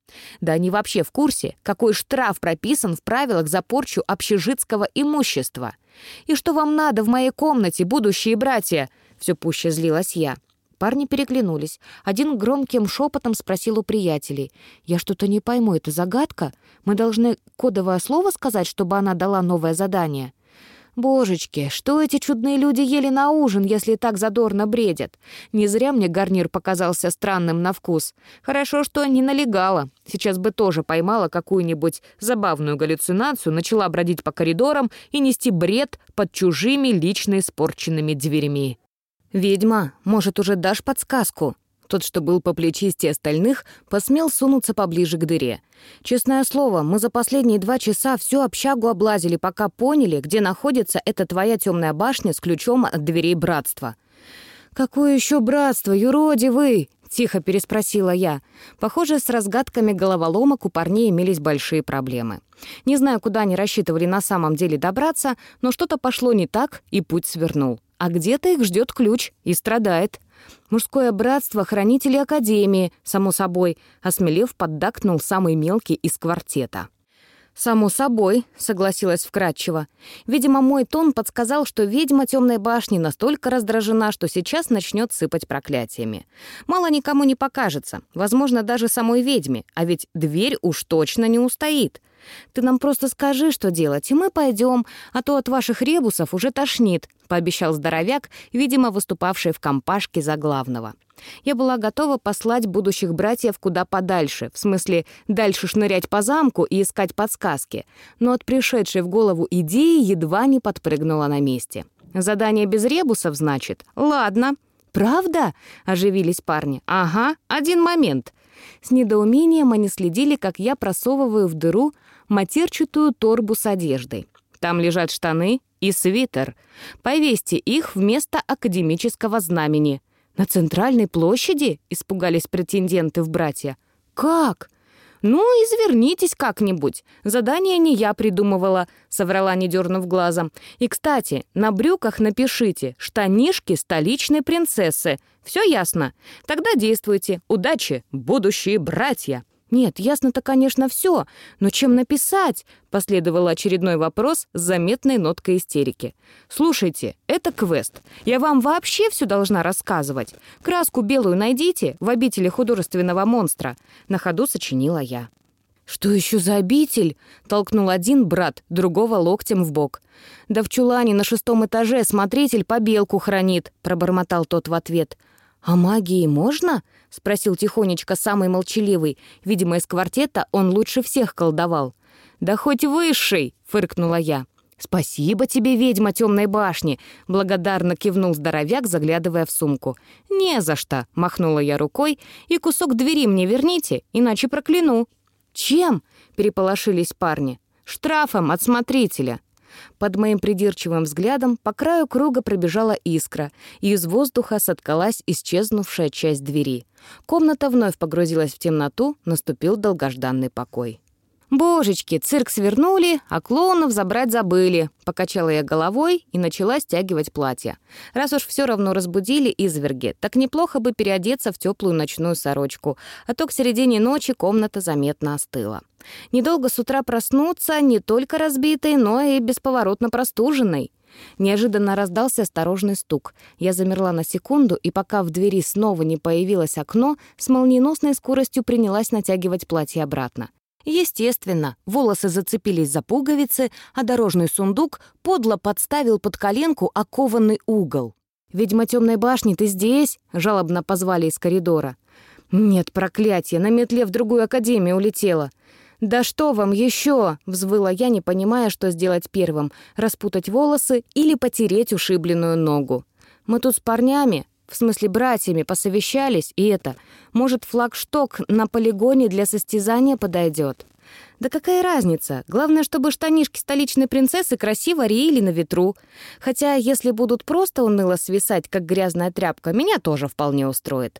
Да они вообще в курсе, какой штраф прописан в правилах за порчу общежитского имущества. И что вам надо в моей комнате, будущие братья? Все пуще злилась я. Парни переглянулись. Один громким шепотом спросил у приятелей. «Я что-то не пойму, это загадка? Мы должны кодовое слово сказать, чтобы она дала новое задание?» Божечки, что эти чудные люди ели на ужин, если так задорно бредят? Не зря мне гарнир показался странным на вкус. Хорошо, что не налегала. Сейчас бы тоже поймала какую-нибудь забавную галлюцинацию, начала бродить по коридорам и нести бред под чужими лично испорченными дверями. «Ведьма, может, уже дашь подсказку?» Тот, что был поплечистее остальных, посмел сунуться поближе к дыре. «Честное слово, мы за последние 2 часа всю общагу облазили, пока поняли, где находится эта твоя темная башня с ключом от дверей братства». «Какое еще братство, юродивый?» — тихо переспросила я. Похоже, с разгадками головоломок у парней имелись большие проблемы. Не знаю, куда они рассчитывали на самом деле добраться, но что-то пошло не так, и путь свернул. А где-то их ждет ключ и страдает. «Мужское братство хранителей Академии», само собой, осмелев, поддакнул самый мелкий из квартета. «Само собой», — согласилась вкратчиво. Видимо, мой тон подсказал, что ведьма Темной башни настолько раздражена, что сейчас начнет сыпать проклятиями. Мало никому не покажется, возможно, даже самой ведьме, а ведь дверь уж точно не устоит. «Ты нам просто скажи, что делать, и мы пойдем, а то от ваших ребусов уже тошнит», — пообещал здоровяк, видимо, выступавший в компашке за главного. Я была готова послать будущих братьев куда подальше, в смысле дальше шнырять по замку и искать подсказки, но от пришедшей в голову идеи едва не подпрыгнула на месте. «Задание без ребусов, значит? Ладно». «Правда?» — оживились парни. «Ага, один момент». С недоумением они следили, как я просовываю в дыру матерчатую торбу с одеждой. Там лежат штаны и свитер. Повесьте их вместо академического знамени. «На центральной площади?» — испугались претенденты в братья. «Как?» «Ну, извернитесь как-нибудь. Задание не я придумывала», — соврала, не дернув глазом. «И, кстати, на брюках напишите «штанишки столичной принцессы». Все ясно? Тогда действуйте. Удачи, будущие братья!» «Нет, ясно-то, конечно, все, но чем написать?» — последовал очередной вопрос с заметной ноткой истерики. «Слушайте, это квест. Я вам вообще все должна рассказывать. Краску белую найдите в обители художественного монстра», — на ходу сочинила я. «Что еще за обитель?» — толкнул один брат, другого локтем в бок. «Да в чулане на 6-м этаже смотритель побелку хранит», — пробормотал тот в ответ. «А магии можно?» — спросил тихонечко самый молчаливый. Видимо, из квартета он лучше всех колдовал. «Да хоть высший!» — фыркнула я. «Спасибо тебе, ведьма Темной башни!» — благодарно кивнул здоровяк, заглядывая в сумку. «Не за что!» — махнула я рукой. «И кусок двери мне верните, иначе прокляну». «Чем?» — переполошились парни. «Штрафом от смотрителя». Под моим придирчивым взглядом по краю круга пробежала искра, и из воздуха соткалась исчезнувшая часть двери. Комната вновь погрузилась в темноту, наступил долгожданный покой. «Божечки, цирк свернули, а клоунов забрать забыли», — покачала я головой и начала стягивать платье. Раз уж все равно разбудили изверги, так неплохо бы переодеться в теплую ночную сорочку, а то к середине ночи комната заметно остыла. Недолго с утра проснуться не только разбитой, но и бесповоротно простуженной. Неожиданно раздался осторожный стук. Я замерла на секунду, и пока в двери снова не появилось окно, с молниеносной скоростью принялась натягивать платье обратно. Естественно, волосы зацепились за пуговицы, а дорожный сундук подло подставил под коленку окованный угол. «Ведьма Темной башни, ты здесь?» — жалобно позвали из коридора. «Нет, проклятие, на метле в другую академию улетела». «Да что вам еще?» — взвыла я, не понимая, что сделать первым — распутать волосы или потереть ушибленную ногу. «Мы тут с парнями, в смысле братьями, посовещались, и это, может, флагшток на полигоне для состязания подойдет?» «Да какая разница? Главное, чтобы штанишки столичной принцессы красиво реяли на ветру. Хотя, если будут просто уныло свисать, как грязная тряпка, меня тоже вполне устроит».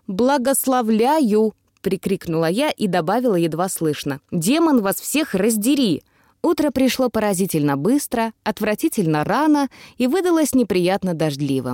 «Благословляю!» — прикрикнула я и добавила едва слышно. «Демон вас всех раздери!» Утро пришло поразительно быстро, отвратительно рано и выдалось неприятно дождливым. В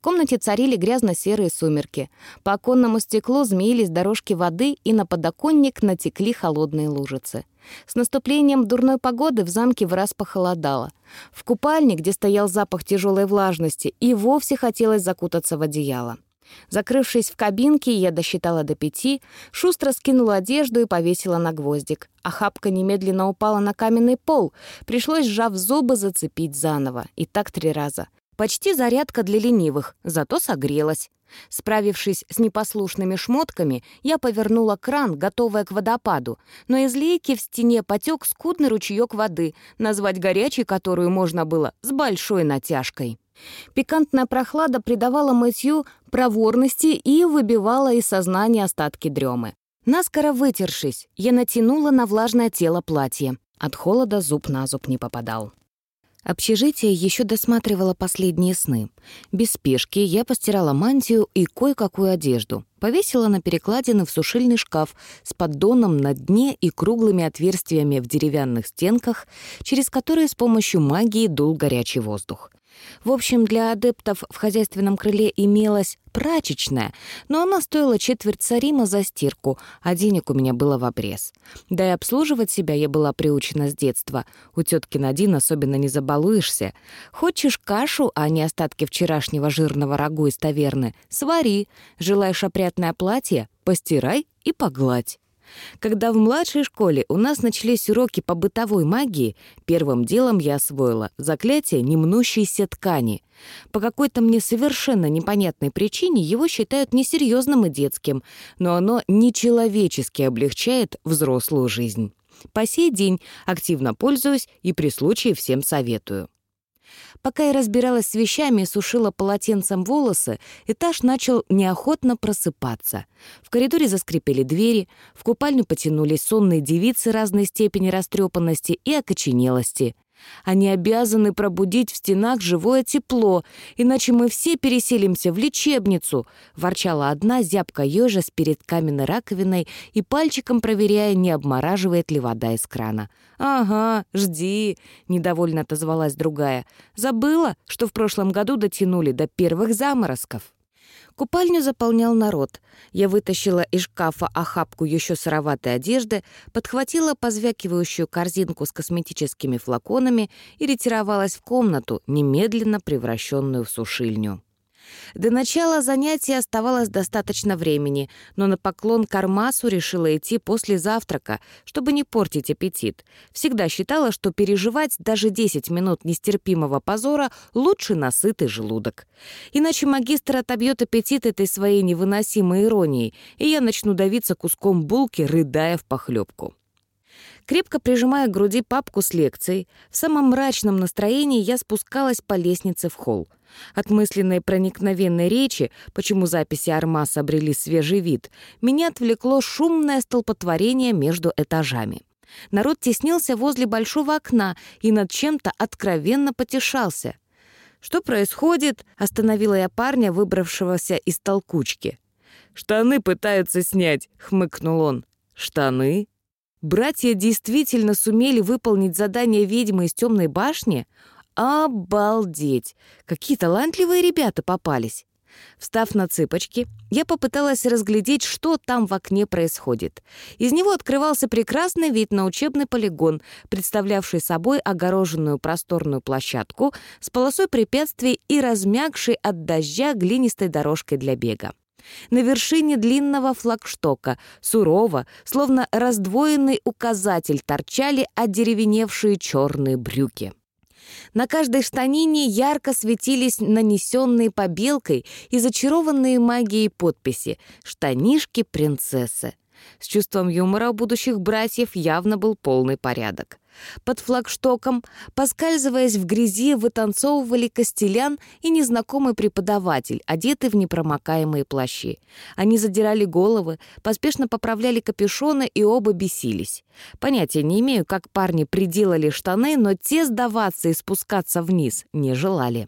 комнате царили грязно-серые сумерки. По оконному стеклу змеились дорожки воды, и на подоконник натекли холодные лужицы. С наступлением дурной погоды в замке враз похолодало. В купальне, где стоял запах тяжелой влажности, и вовсе хотелось закутаться в одеяло. Закрывшись в кабинке, я досчитала до 5, шустро скинула одежду и повесила на гвоздик. Охапка немедленно упала на каменный пол. Пришлось, сжав зубы, зацепить заново. И так 3 раза. Почти зарядка для ленивых, зато согрелась. Справившись с непослушными шмотками, я повернула кран, готовая к водопаду, но из лейки в стене потек скудный ручеек воды, назвать горячей которую можно было с большой натяжкой. Пикантная прохлада придавала мытью проворности и выбивала из сознания остатки дремы. Наскоро вытершись, я натянула на влажное тело платье. От холода зуб на зуб не попадал. Общежитие еще досматривало последние сны. Без спешки я постирала мантию и кое-какую одежду. Повесила на перекладины в сушильный шкаф с поддоном на дне и круглыми отверстиями в деревянных стенках, через которые с помощью магии дул горячий воздух. В общем, для адептов в хозяйственном крыле имелась прачечная, но она стоила 1/4 царима за стирку, а денег у меня было в обрез. Да и обслуживать себя я была приучена с детства. У тетки Надин особенно не забалуешься. Хочешь кашу, а не остатки вчерашнего жирного рагу из таверны? Свари. Желаешь опрятное платье? Постирай и погладь. Когда в младшей школе у нас начались уроки по бытовой магии, первым делом я освоила заклятие немнущейся ткани. По какой-то мне совершенно непонятной причине его считают несерьезным и детским, но оно нечеловечески облегчает взрослую жизнь. По сей день активно пользуюсь и при случае всем советую. Пока я разбиралась с вещами и сушила полотенцем волосы, этаж начал неохотно просыпаться. В коридоре заскрипели двери, в купальню потянулись сонные девицы разной степени растрепанности и окоченелости. Они обязаны пробудить в стенах живое тепло, иначе мы все переселимся в лечебницу, ворчала одна зябко ежась перед каменной раковиной и пальчиком проверяя, не обмораживает ли вода из крана. «Ага, жди», — недовольно отозвалась другая. «Забыла, что в прошлом году дотянули до первых заморозков». Купальню заполнял народ. Я вытащила из шкафа охапку еще сыроватой одежды, подхватила позвякивающую корзинку с косметическими флаконами и ретировалась в комнату, немедленно превращенную в сушильню. До начала занятия оставалось достаточно времени, но на поклон к Армасу решила идти после завтрака, чтобы не портить аппетит. Всегда считала, что переживать даже 10 минут нестерпимого позора лучше на сытый желудок. Иначе магистр отобьет аппетит этой своей невыносимой иронией, и я начну давиться куском булки, рыдая в похлебку. Крепко прижимая к груди папку с лекцией, в самом мрачном настроении я спускалась по лестнице в холл. От мысленной проникновенной речи, почему записи Армаса обрели свежий вид, меня отвлекло шумное столпотворение между этажами. Народ теснился возле большого окна и над чем-то откровенно потешался. «Что происходит?» — остановила я парня, выбравшегося из толкучки. «Штаны пытаются снять», — хмыкнул он. «Штаны?» Братья действительно сумели выполнить задание ведьмы из темной башни? Обалдеть! Какие талантливые ребята попались! Встав на цыпочки, я попыталась разглядеть, что там в окне происходит. Из него открывался прекрасный вид на учебный полигон, представлявший собой огороженную просторную площадку с полосой препятствий и размягшей от дождя глинистой дорожкой для бега. На вершине длинного флагштока, сурово, словно раздвоенный указатель, торчали одеревеневшие черные брюки. На каждой штанине ярко светились нанесенные побелкой и зачарованные магией подписи «Штанишки принцессы». С чувством юмора у будущих братьев явно был полный порядок. Под флагштоком, поскальзываясь в грязи, вытанцовывали Костелян и незнакомый преподаватель, одетый в непромокаемые плащи. Они задирали головы, поспешно поправляли капюшоны и оба бесились. Понятия не имею, как парни приделали штаны, но те сдаваться и спускаться вниз не желали.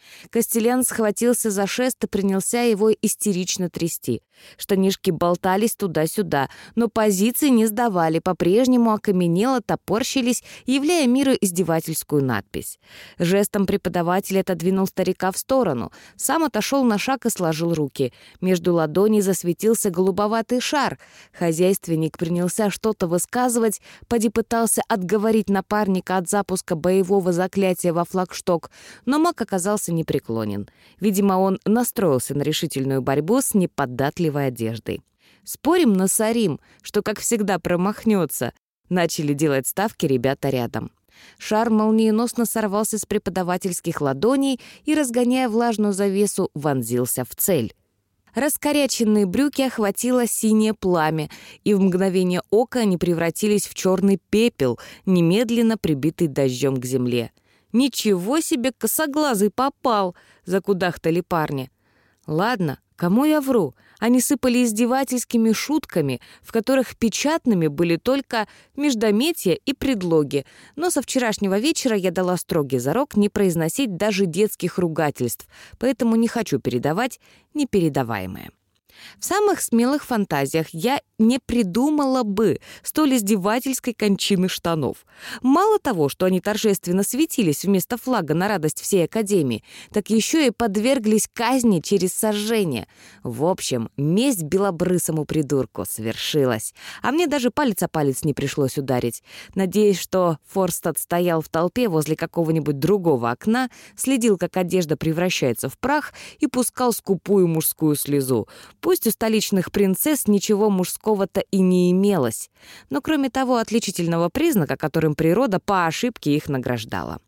Костелян схватился за шест и принялся его истерично трясти. Штанишки болтались туда-сюда, но позиции не сдавали, по-прежнему окаменело, топорщились, являя миру издевательскую надпись. Жестом преподаватель отодвинул старика в сторону, сам отошел на шаг и сложил руки. Между ладоней засветился голубоватый шар. Хозяйственник принялся что-то высказывать, поди пытался отговорить напарника от запуска боевого заклятия во флагшток, но маг оказался непреклонен. Видимо, он настроился на решительную борьбу с неподатливой одеждой. «Спорим на Сарим, что, как всегда, промахнется?» Начали делать ставки ребята рядом. Шар молниеносно сорвался с преподавательских ладоней и, разгоняя влажную завесу, вонзился в цель. Раскоряченные брюки охватило синее пламя, и в мгновение ока они превратились в черный пепел, немедленно прибитый дождем к земле. «Ничего себе, косоглазый попал!» — закудахтали парни. «Ладно, кому я вру? Они сыпали издевательскими шутками, в которых печатными были только междометия и предлоги, но со вчерашнего вечера я дала строгий зарок не произносить даже детских ругательств, поэтому не хочу передавать непередаваемое. В самых смелых фантазиях я не придумала бы столь издевательской кончины штанов. Мало того, что они торжественно светились вместо флага на радость всей Академии, так еще и подверглись казни через сожжение. В общем, месть белобрысому придурку свершилась. А мне даже палец о палец не пришлось ударить. Надеюсь, что Форстад стоял в толпе возле какого-нибудь другого окна, следил, как одежда превращается в прах, и пускал скупую мужскую слезу. Пусть у столичных принцесс ничего мужского-то и не имелось, но кроме того отличительного признака, которым природа по ошибке их награждала.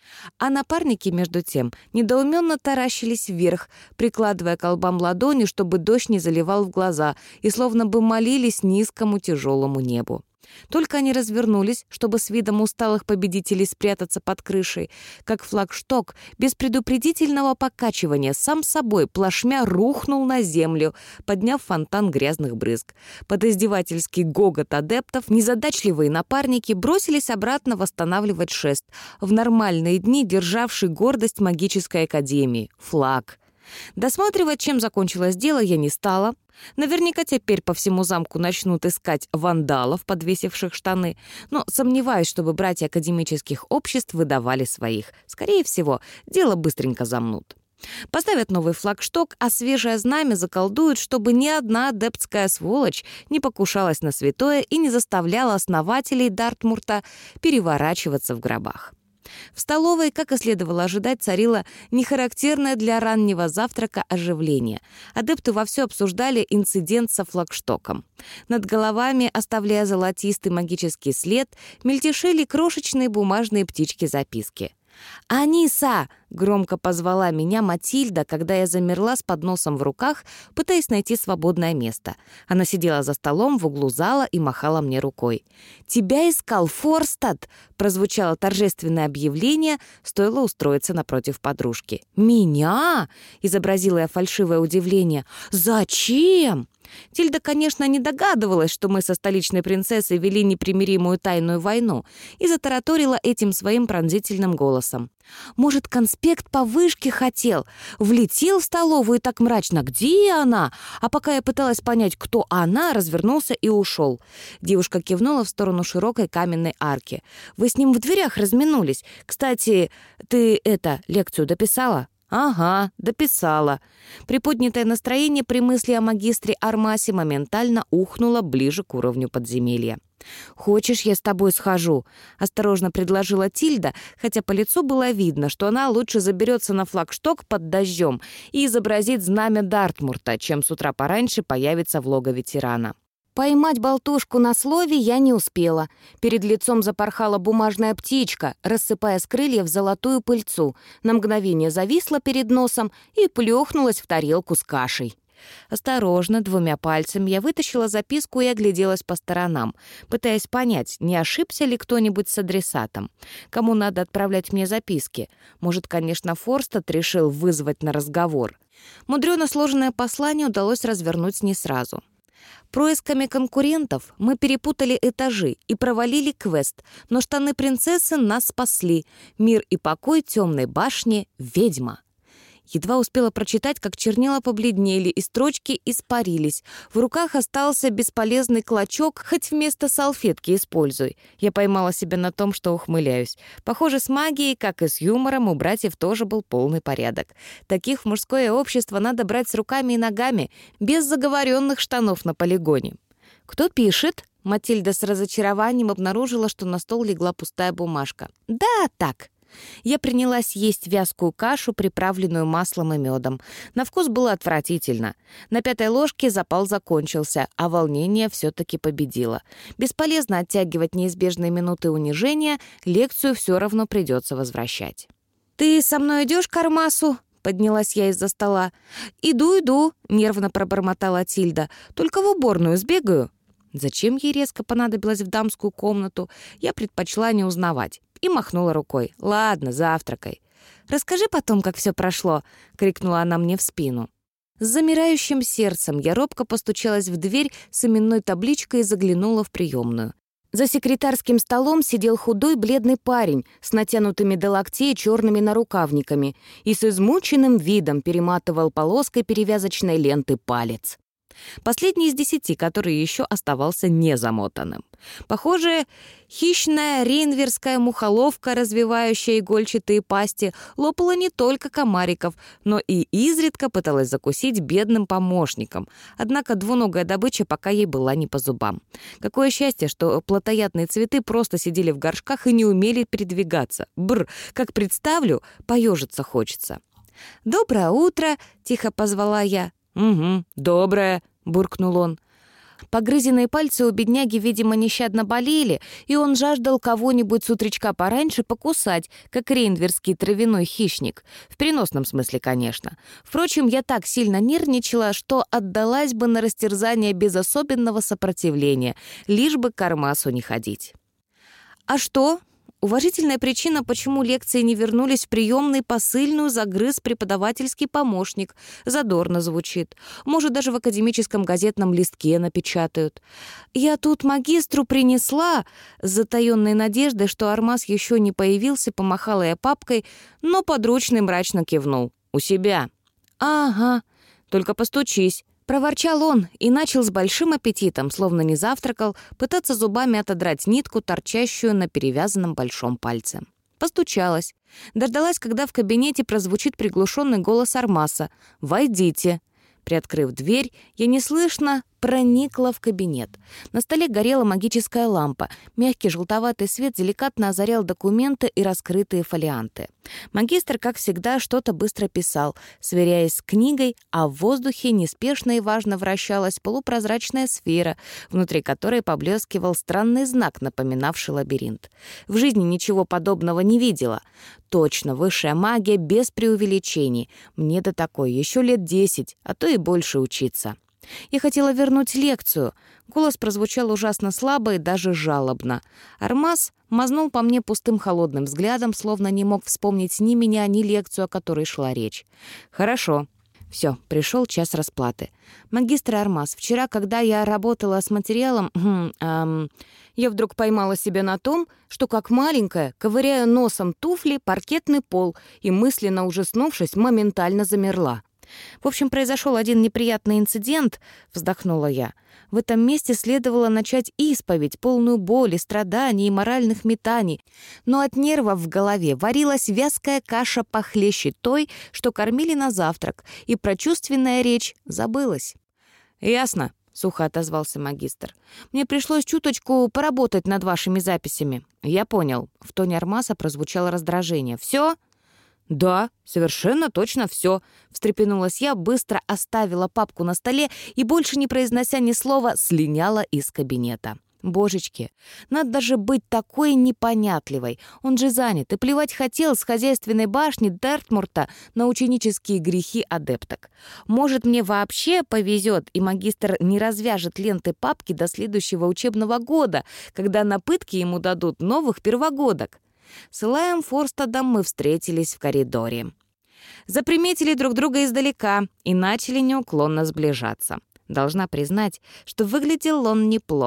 А напарники, между тем, недоуменно таращились вверх, прикладывая к колбам ладони, чтобы дождь не заливал в глаза, и словно бы молились низкому тяжелому небу. Только они развернулись, чтобы с видом усталых победителей спрятаться под крышей, как флагшток без предупредительного покачивания сам собой плашмя рухнул на землю, подняв фонтан грязных брызг. Под издевательский гогот адептов незадачливые напарники бросились обратно восстанавливать шест, в нормальные дни державший гордость магической академии — флаг. Досматривать, чем закончилось дело, я не стала. Наверняка теперь по всему замку начнут искать вандалов, подвесивших штаны, но сомневаюсь, чтобы братья академических обществ выдавали своих. Скорее всего, дело быстренько замнут. Поставят новый флагшток, а свежее знамя заколдуют, чтобы ни одна адептская сволочь не покушалась на святое и не заставляла основателей Дартмурта переворачиваться в гробах. В столовой, как и следовало ожидать, царило нехарактерное для раннего завтрака оживление. Адепты вовсю обсуждали инцидент со флагштоком. Над головами, оставляя золотистый магический след, мельтешили крошечные бумажные птички-записки. «Аниса!» — громко позвала меня Матильда, когда я замерла с подносом в руках, пытаясь найти свободное место. Она сидела за столом в углу зала и махала мне рукой. «Тебя искал Форстад!» — прозвучало торжественное объявление, стоило устроиться напротив подружки. «Меня?» — изобразила я фальшивое удивление. «Зачем?» Тильда, конечно, не догадывалась, что мы со столичной принцессой вели непримиримую тайную войну, и затараторила этим своим пронзительным голосом. «Может, конспект по вышке хотел? Влетел в столовую так мрачно. Где она?» А пока я пыталась понять, кто она, развернулся и ушел. Девушка кивнула в сторону широкой каменной арки. «Вы с ним в дверях разминулись. Кстати, ты лекцию дописала?» «Ага, дописала». Приподнятое настроение при мысли о магистре Армасе моментально ухнуло ближе к уровню подземелья. «Хочешь, я с тобой схожу?» — осторожно предложила Тильда, хотя по лицу было видно, что она лучше заберется на флагшток под дождем и изобразит знамя Дартмурта, чем с утра пораньше появится в логове тирана. Поймать болтушку на слове я не успела. Перед лицом запорхала бумажная птичка, рассыпая с крыльев золотую пыльцу. На мгновение зависла перед носом и плюхнулась в тарелку с кашей. Осторожно, 2 пальцами я вытащила записку и огляделась по сторонам, пытаясь понять, не ошибся ли кто-нибудь с адресатом. Кому надо отправлять мне записки? Может, конечно, Форстад решил вызвать на разговор. Мудрено сложенное послание удалось развернуть не сразу. Происками конкурентов мы перепутали этажи и провалили квест, но штаны принцессы нас спасли. Мир и покой темной башни — ведьма. Едва успела прочитать, как чернила побледнели и строчки испарились. В руках остался бесполезный клочок, хоть вместо салфетки используй. Я поймала себя на том, что ухмыляюсь. Похоже, с магией, как и с юмором, у братьев тоже был полный порядок. Таких в мужское общество надо брать с руками и ногами, без заговоренных штанов на полигоне. «Кто пишет?» Матильда с разочарованием обнаружила, что на стол легла пустая бумажка. «Да, так». Я принялась есть вязкую кашу, приправленную маслом и медом. На вкус было отвратительно. На 5-й ложке запал закончился, а волнение все-таки победило. Бесполезно оттягивать неизбежные минуты унижения, лекцию все равно придется возвращать. «Ты со мной идешь к Армасу?» — поднялась я из-за стола. «Иду», — нервно пробормотала Тильда. «Только в уборную сбегаю». Зачем ей резко понадобилось в дамскую комнату, я предпочла не узнавать. И махнула рукой. «Ладно, завтракай». «Расскажи потом, как все прошло», — крикнула она мне в спину. С замирающим сердцем я робко постучалась в дверь с именной табличкой и заглянула в приемную. За секретарским столом сидел худой бледный парень с натянутыми до локтей черными нарукавниками и с измученным видом перематывал полоской перевязочной ленты палец. Последний из 10, который еще оставался незамотанным. Похоже, хищная рейнверская мухоловка, развивающая игольчатые пасти, лопала не только комариков, но и изредка пыталась закусить бедным помощником. Однако двуногая добыча пока ей была не по зубам. Какое счастье, что плотоядные цветы просто сидели в горшках и не умели передвигаться. Бррр, как представлю, поежиться хочется. «Доброе утро!» — тихо позвала я. «Угу, доброе», — буркнул он. Погрызенные пальцы у бедняги, видимо, нещадно болели, и он жаждал кого-нибудь с утречка пораньше покусать, как рейнверский травяной хищник. В переносном смысле, конечно. Впрочем, я так сильно нервничала, что отдалась бы на растерзание без особенного сопротивления, лишь бы к Армасу не ходить. «А что?» Уважительная причина, почему лекции не вернулись в приемный, посыльную загрыз преподавательский помощник. Задорно звучит. Может, даже в академическом газетном листке напечатают. «Я тут магистру принесла», с затаенной надеждой, что Армас еще не появился, помахала я папкой, но подручный мрачно кивнул. «У себя». «Ага, только постучись». Проворчал он и начал с большим аппетитом, словно не завтракал, пытаться зубами отодрать нитку, торчащую на перевязанном большом пальце. Постучалась. Дождалась, когда в кабинете прозвучит приглушенный голос Армаса. «Войдите». Приоткрыв дверь, я неслышно проникла в кабинет. На столе горела магическая лампа. Мягкий желтоватый свет деликатно озарял документы и раскрытые фолианты. Магистр, как всегда, что-то быстро писал, сверяясь с книгой, а в воздухе неспешно и важно вращалась полупрозрачная сфера, внутри которой поблескивал странный знак, напоминавший лабиринт. В жизни ничего подобного не видела. Точно, высшая магия без преувеличений. Мне до такой еще лет 10, а то и больше учиться. Я хотела вернуть лекцию. Голос прозвучал ужасно слабо и даже жалобно. Армас мазнул по мне пустым холодным взглядом, словно не мог вспомнить ни меня, ни лекцию, о которой шла речь. «Хорошо». Все, пришел час расплаты. «Магистр Армас, вчера, когда я работала с материалом, я вдруг поймала себя на том, что как маленькая, ковыряю носом туфли, паркетный пол, и мысленно ужаснувшись, моментально замерла. В общем, произошел один неприятный инцидент», — вздохнула я. «В этом месте следовало начать исповедь, полную боли, страданий и моральных метаний. Но от нервов в голове варилась вязкая каша похлеще той, что кормили на завтрак, и прочувственная речь забылась». «Ясно», — сухо отозвался магистр. «Мне пришлось чуточку поработать над вашими записями». «Я понял». В тоне Армаса прозвучало раздражение. «Все?» «Да, совершенно точно все», — встрепенулась я, быстро оставила папку на столе и, больше не произнося ни слова, слиняла из кабинета. Божечки, надо даже быть такой непонятливой. Он же занят и плевать хотел с хозяйственной башни Дартмурта на ученические грехи адепток. Может, мне вообще повезет, и магистр не развяжет ленты папки до следующего учебного года, когда на пытки ему дадут новых первогодок. С Илаем Форстадом мы встретились в коридоре. Заприметили друг друга издалека и начали неуклонно сближаться. Должна признать, что выглядел он неплохо.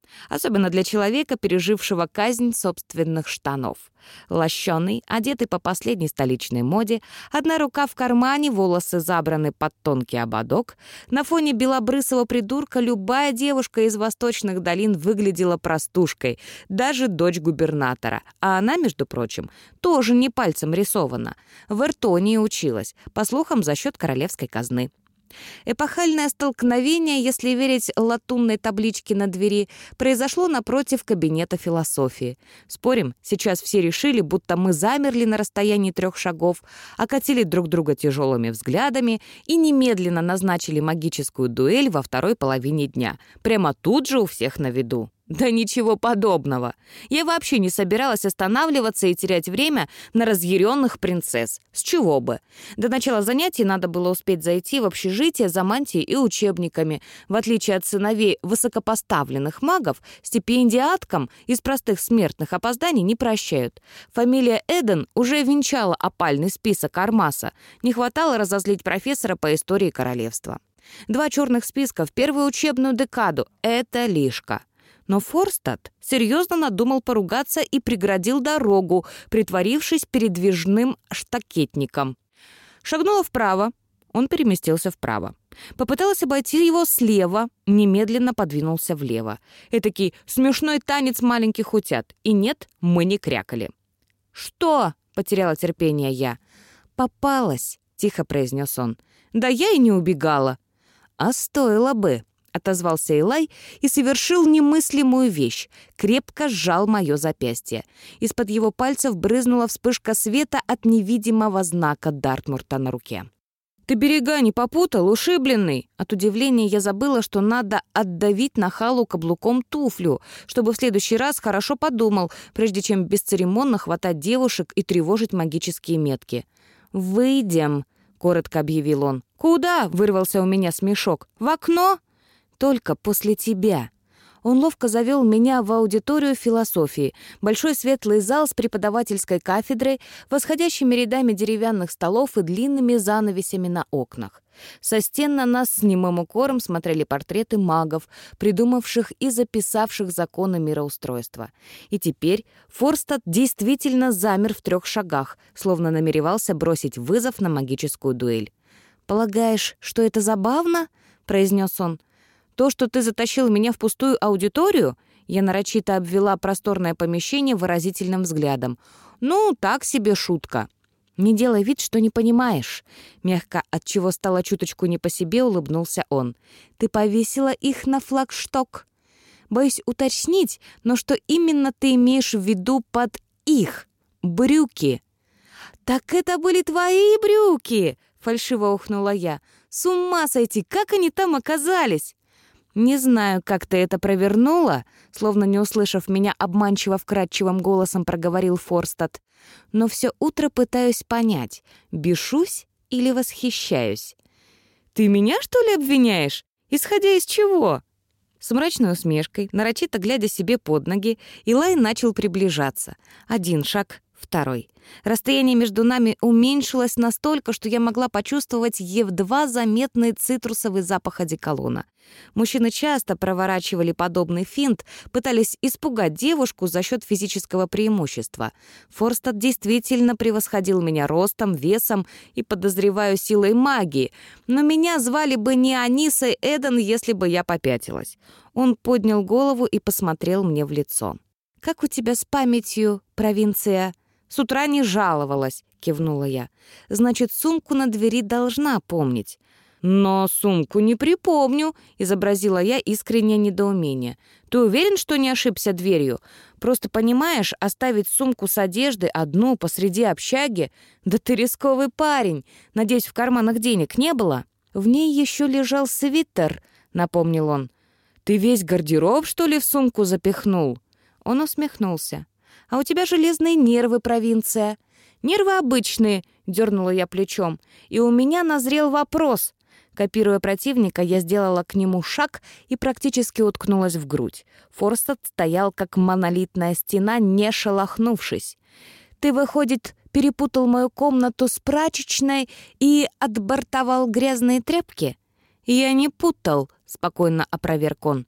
особенно для человека, пережившего казнь собственных штанов. Лощеный, одетый по последней столичной моде, одна рука в кармане, волосы забраны под тонкий ободок. На фоне белобрысого придурка любая девушка из восточных долин выглядела простушкой, даже дочь губернатора. А она, между прочим, тоже не пальцем рисована. В Эртонии училась, по слухам, за счет королевской казны. Эпохальное столкновение, если верить латунной табличке на двери, произошло напротив кабинета философии. Спорим, сейчас все решили, будто мы замерли на расстоянии 3 шагов, окатили друг друга тяжелыми взглядами и немедленно назначили магическую дуэль во второй половине дня. Прямо тут же у всех на виду. Да ничего подобного. Я вообще не собиралась останавливаться и терять время на разъяренных принцесс. С чего бы? До начала занятий надо было успеть зайти в общежитие за мантией и учебниками. В отличие от сыновей высокопоставленных магов, стипендиаткам из простых смертных опозданий не прощают. Фамилия Эден уже венчала опальный список Армаса. Не хватало разозлить профессора по истории королевства. 2 черных списка в первую учебную декаду — это лишка. Но Форстад серьезно надумал поругаться и преградил дорогу, притворившись передвижным штакетником. Шагнула вправо, он переместился вправо. Попыталась обойти его слева, немедленно подвинулся влево. Этакий смешной танец маленьких утят. И нет, мы не крякали. «Что?» — потеряла терпение я. «Попалась», — тихо произнес он. «Да я и не убегала». «А стоило бы», — отозвался Элай и совершил немыслимую вещь. Крепко сжал мое запястье. Из-под его пальцев брызнула вспышка света от невидимого знака Дартмурта на руке. «Ты берега не попутал, ушибленный!» От удивления я забыла, что надо отдавить нахалу каблуком туфлю, чтобы в следующий раз хорошо подумал, прежде чем бесцеремонно хватать девушек и тревожить магические метки. «Выйдем!» — коротко объявил он. «Куда?» — вырвался у меня смешок. «В окно?» «Только после тебя». Он ловко завел меня в аудиторию философии, большой светлый зал с преподавательской кафедрой, восходящими рядами деревянных столов и длинными занавесями на окнах. Со стен на нас с немым укором смотрели портреты магов, придумавших и записавших законы мироустройства. И теперь Форстад действительно замер в 3 шагах, словно намеревался бросить вызов на магическую дуэль. «Полагаешь, что это забавно?» — произнес он. «То, что ты затащил меня в пустую аудиторию?» Я нарочито обвела просторное помещение выразительным взглядом. «Ну, так себе шутка». «Не делай вид, что не понимаешь». Мягко, отчего стало чуточку не по себе, улыбнулся он. «Ты повесила их на флагшток. Боюсь уточнить, но что именно ты имеешь в виду под «их»? Брюки». «Так это были твои брюки!» — фальшиво ухнула я. «С ума сойти, как они там оказались?» «Не знаю, как ты это провернула», словно не услышав меня обманчиво вкрадчивым голосом проговорил Форстад. «Но все утро пытаюсь понять, бешусь или восхищаюсь». «Ты меня, что ли, обвиняешь? Исходя из чего?» С мрачной усмешкой, нарочито глядя себе под ноги, Илай начал приближаться. 1 шаг, 2. Расстояние между нами уменьшилось настолько, что я могла почувствовать едва заметный цитрусовый запах одеколона. Мужчины часто проворачивали подобный финт, пытались испугать девушку за счет физического преимущества. Форстад действительно превосходил меня ростом, весом и, подозреваю, силой магии, но меня звали бы не Анисой Эден, если бы я попятилась. Он поднял голову и посмотрел мне в лицо. «Как у тебя с памятью, провинция?» «С утра не жаловалась», — кивнула я. «Значит, сумку на двери должна помнить». «Но сумку не припомню», — изобразила я искреннее недоумение. «Ты уверен, что не ошибся дверью? Просто, понимаешь, оставить сумку с одеждой одну посреди общаги? Да ты рисковый парень. Надеюсь, в карманах денег не было?» «В ней еще лежал свитер», — напомнил он. «Ты весь гардероб, что ли, в сумку запихнул?» Он усмехнулся. «А у тебя железные нервы, провинция». «Нервы обычные», — дернула я плечом. «И у меня назрел вопрос». Копируя противника, я сделала к нему шаг и практически уткнулась в грудь. Форстад стоял, как монолитная стена, не шелохнувшись. «Ты, выходит, перепутал мою комнату с прачечной и отбортовал грязные тряпки?» «Я не путал», — спокойно опроверг он.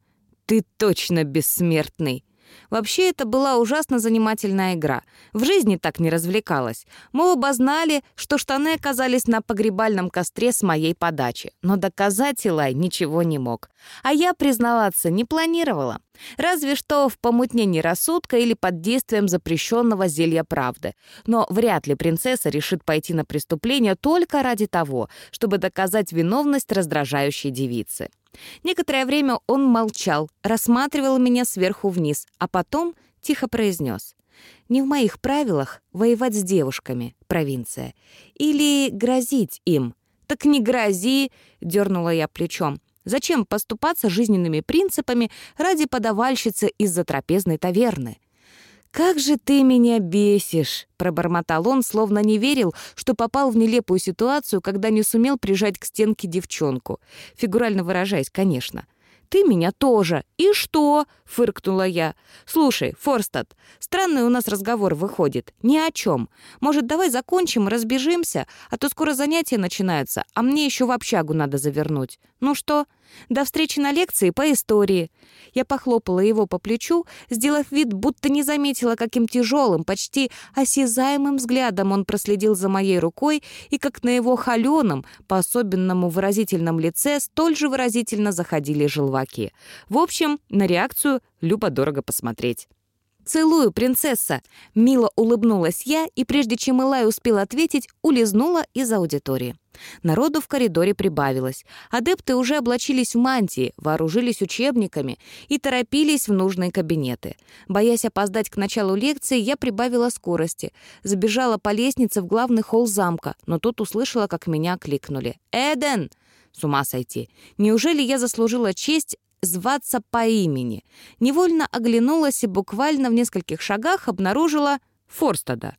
«Ты точно бессмертный!» Вообще, это была ужасно занимательная игра. В жизни так не развлекалась. Мы оба знали, что штаны оказались на погребальном костре с моей подачи. Но доказать Илай ничего не мог. А я признаваться не планировала. Разве что в помутнении рассудка или под действием запрещенного зелья правды. Но вряд ли принцесса решит пойти на преступление только ради того, чтобы доказать виновность раздражающей девицы. Некоторое время он молчал, рассматривал меня сверху вниз, а потом тихо произнес: «Не в моих правилах воевать с девушками, провинция. Или грозить им». «Так не грози», — дернула я плечом. «Зачем поступаться жизненными принципами ради подавальщицы из-за трапезной таверны?» «Как же ты меня бесишь!» — пробормотал он, словно не верил, что попал в нелепую ситуацию, когда не сумел прижать к стенке девчонку. Фигурально выражаясь, конечно. «Ты меня тоже. И что?» — фыркнула я. «Слушай, Форстад, странный у нас разговор выходит. Ни о чем. Может, давай закончим и разбежимся? А то скоро занятия начинаются, а мне еще в общагу надо завернуть. Ну что? До встречи на лекции по истории». Я похлопала его по плечу, сделав вид, будто не заметила, каким тяжелым, почти осязаемым взглядом он проследил за моей рукой, и как на его холеном, по-особенному выразительном лице столь же выразительно заходили желваки. В общем, на реакцию любо-дорого посмотреть. «Целую, принцесса!» — мило улыбнулась я, и прежде чем Илай успел ответить, улизнула из аудитории. Народу в коридоре прибавилось. Адепты уже облачились в мантии, вооружились учебниками и торопились в нужные кабинеты. Боясь опоздать к началу лекции, я прибавила скорости. Забежала по лестнице в главный холл замка, но тут услышала, как меня окликнули. «Эден!» С ума сойти. Неужели я заслужила честь зваться по имени? Невольно оглянулась и буквально в нескольких шагах обнаружила Форстада.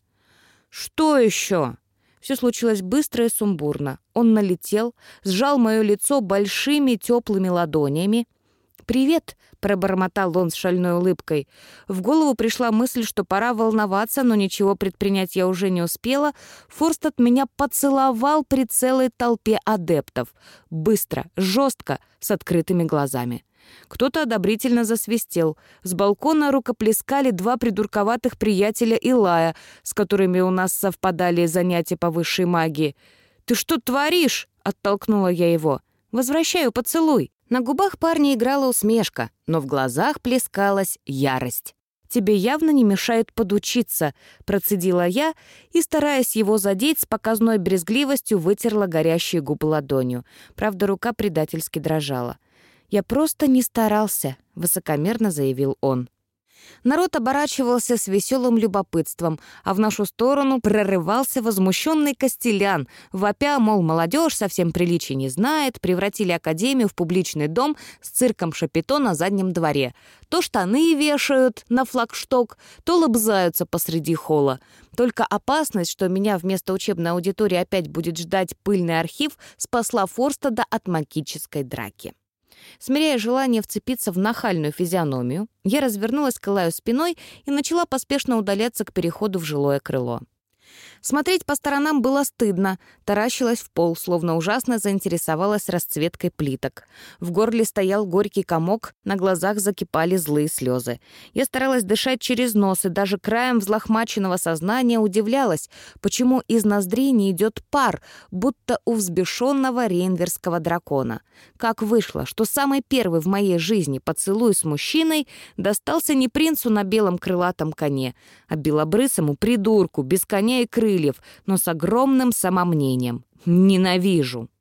«Что еще?» Все случилось быстро и сумбурно. Он налетел, сжал мое лицо большими теплыми ладонями. «Привет», — пробормотал он с шальной улыбкой. В голову пришла мысль, что пора волноваться, но ничего предпринять я уже не успела. Форстад меня поцеловал при целой толпе адептов. Быстро, жестко, с открытыми глазами. Кто-то одобрительно засвистел. С балкона рукоплескали два придурковатых приятеля Илая, с которыми у нас совпадали занятия по высшей магии. «Ты что творишь?» — оттолкнула я его. «Возвращаю поцелуй». На губах парня играла усмешка, но в глазах плескалась ярость. «Тебе явно не мешает подучиться», — процедила я и, стараясь его задеть, с показной брезгливостью вытерла горящие губы ладонью. Правда, рука предательски дрожала. «Я просто не старался», — высокомерно заявил он. Народ оборачивался с веселым любопытством, а в нашу сторону прорывался возмущенный Костелян, вопя, мол, молодежь совсем приличий не знает, превратили академию в публичный дом с цирком Шапито на заднем дворе. То штаны вешают на флагшток, то лобзаются посреди холла. Только опасность, что меня вместо учебной аудитории опять будет ждать пыльный архив, спасла Форстада от магической драки. Смиряя желание вцепиться в нахальную физиономию, я развернулась к Илаю спиной и начала поспешно удаляться к переходу в жилое крыло. Смотреть по сторонам было стыдно, таращилась в пол, словно ужасно заинтересовалась расцветкой плиток. В горле стоял горький комок, на глазах закипали злые слезы. Я старалась дышать через нос и даже краем взлохмаченного сознания удивлялась, почему из ноздрей не идет пар, будто у взбешенного рейнверского дракона. Как вышло, что самый первый в моей жизни поцелуй с мужчиной достался не принцу на белом крылатом коне, а белобрысому придурку без коня и крыльев, но с огромным самомнением. Ненавижу.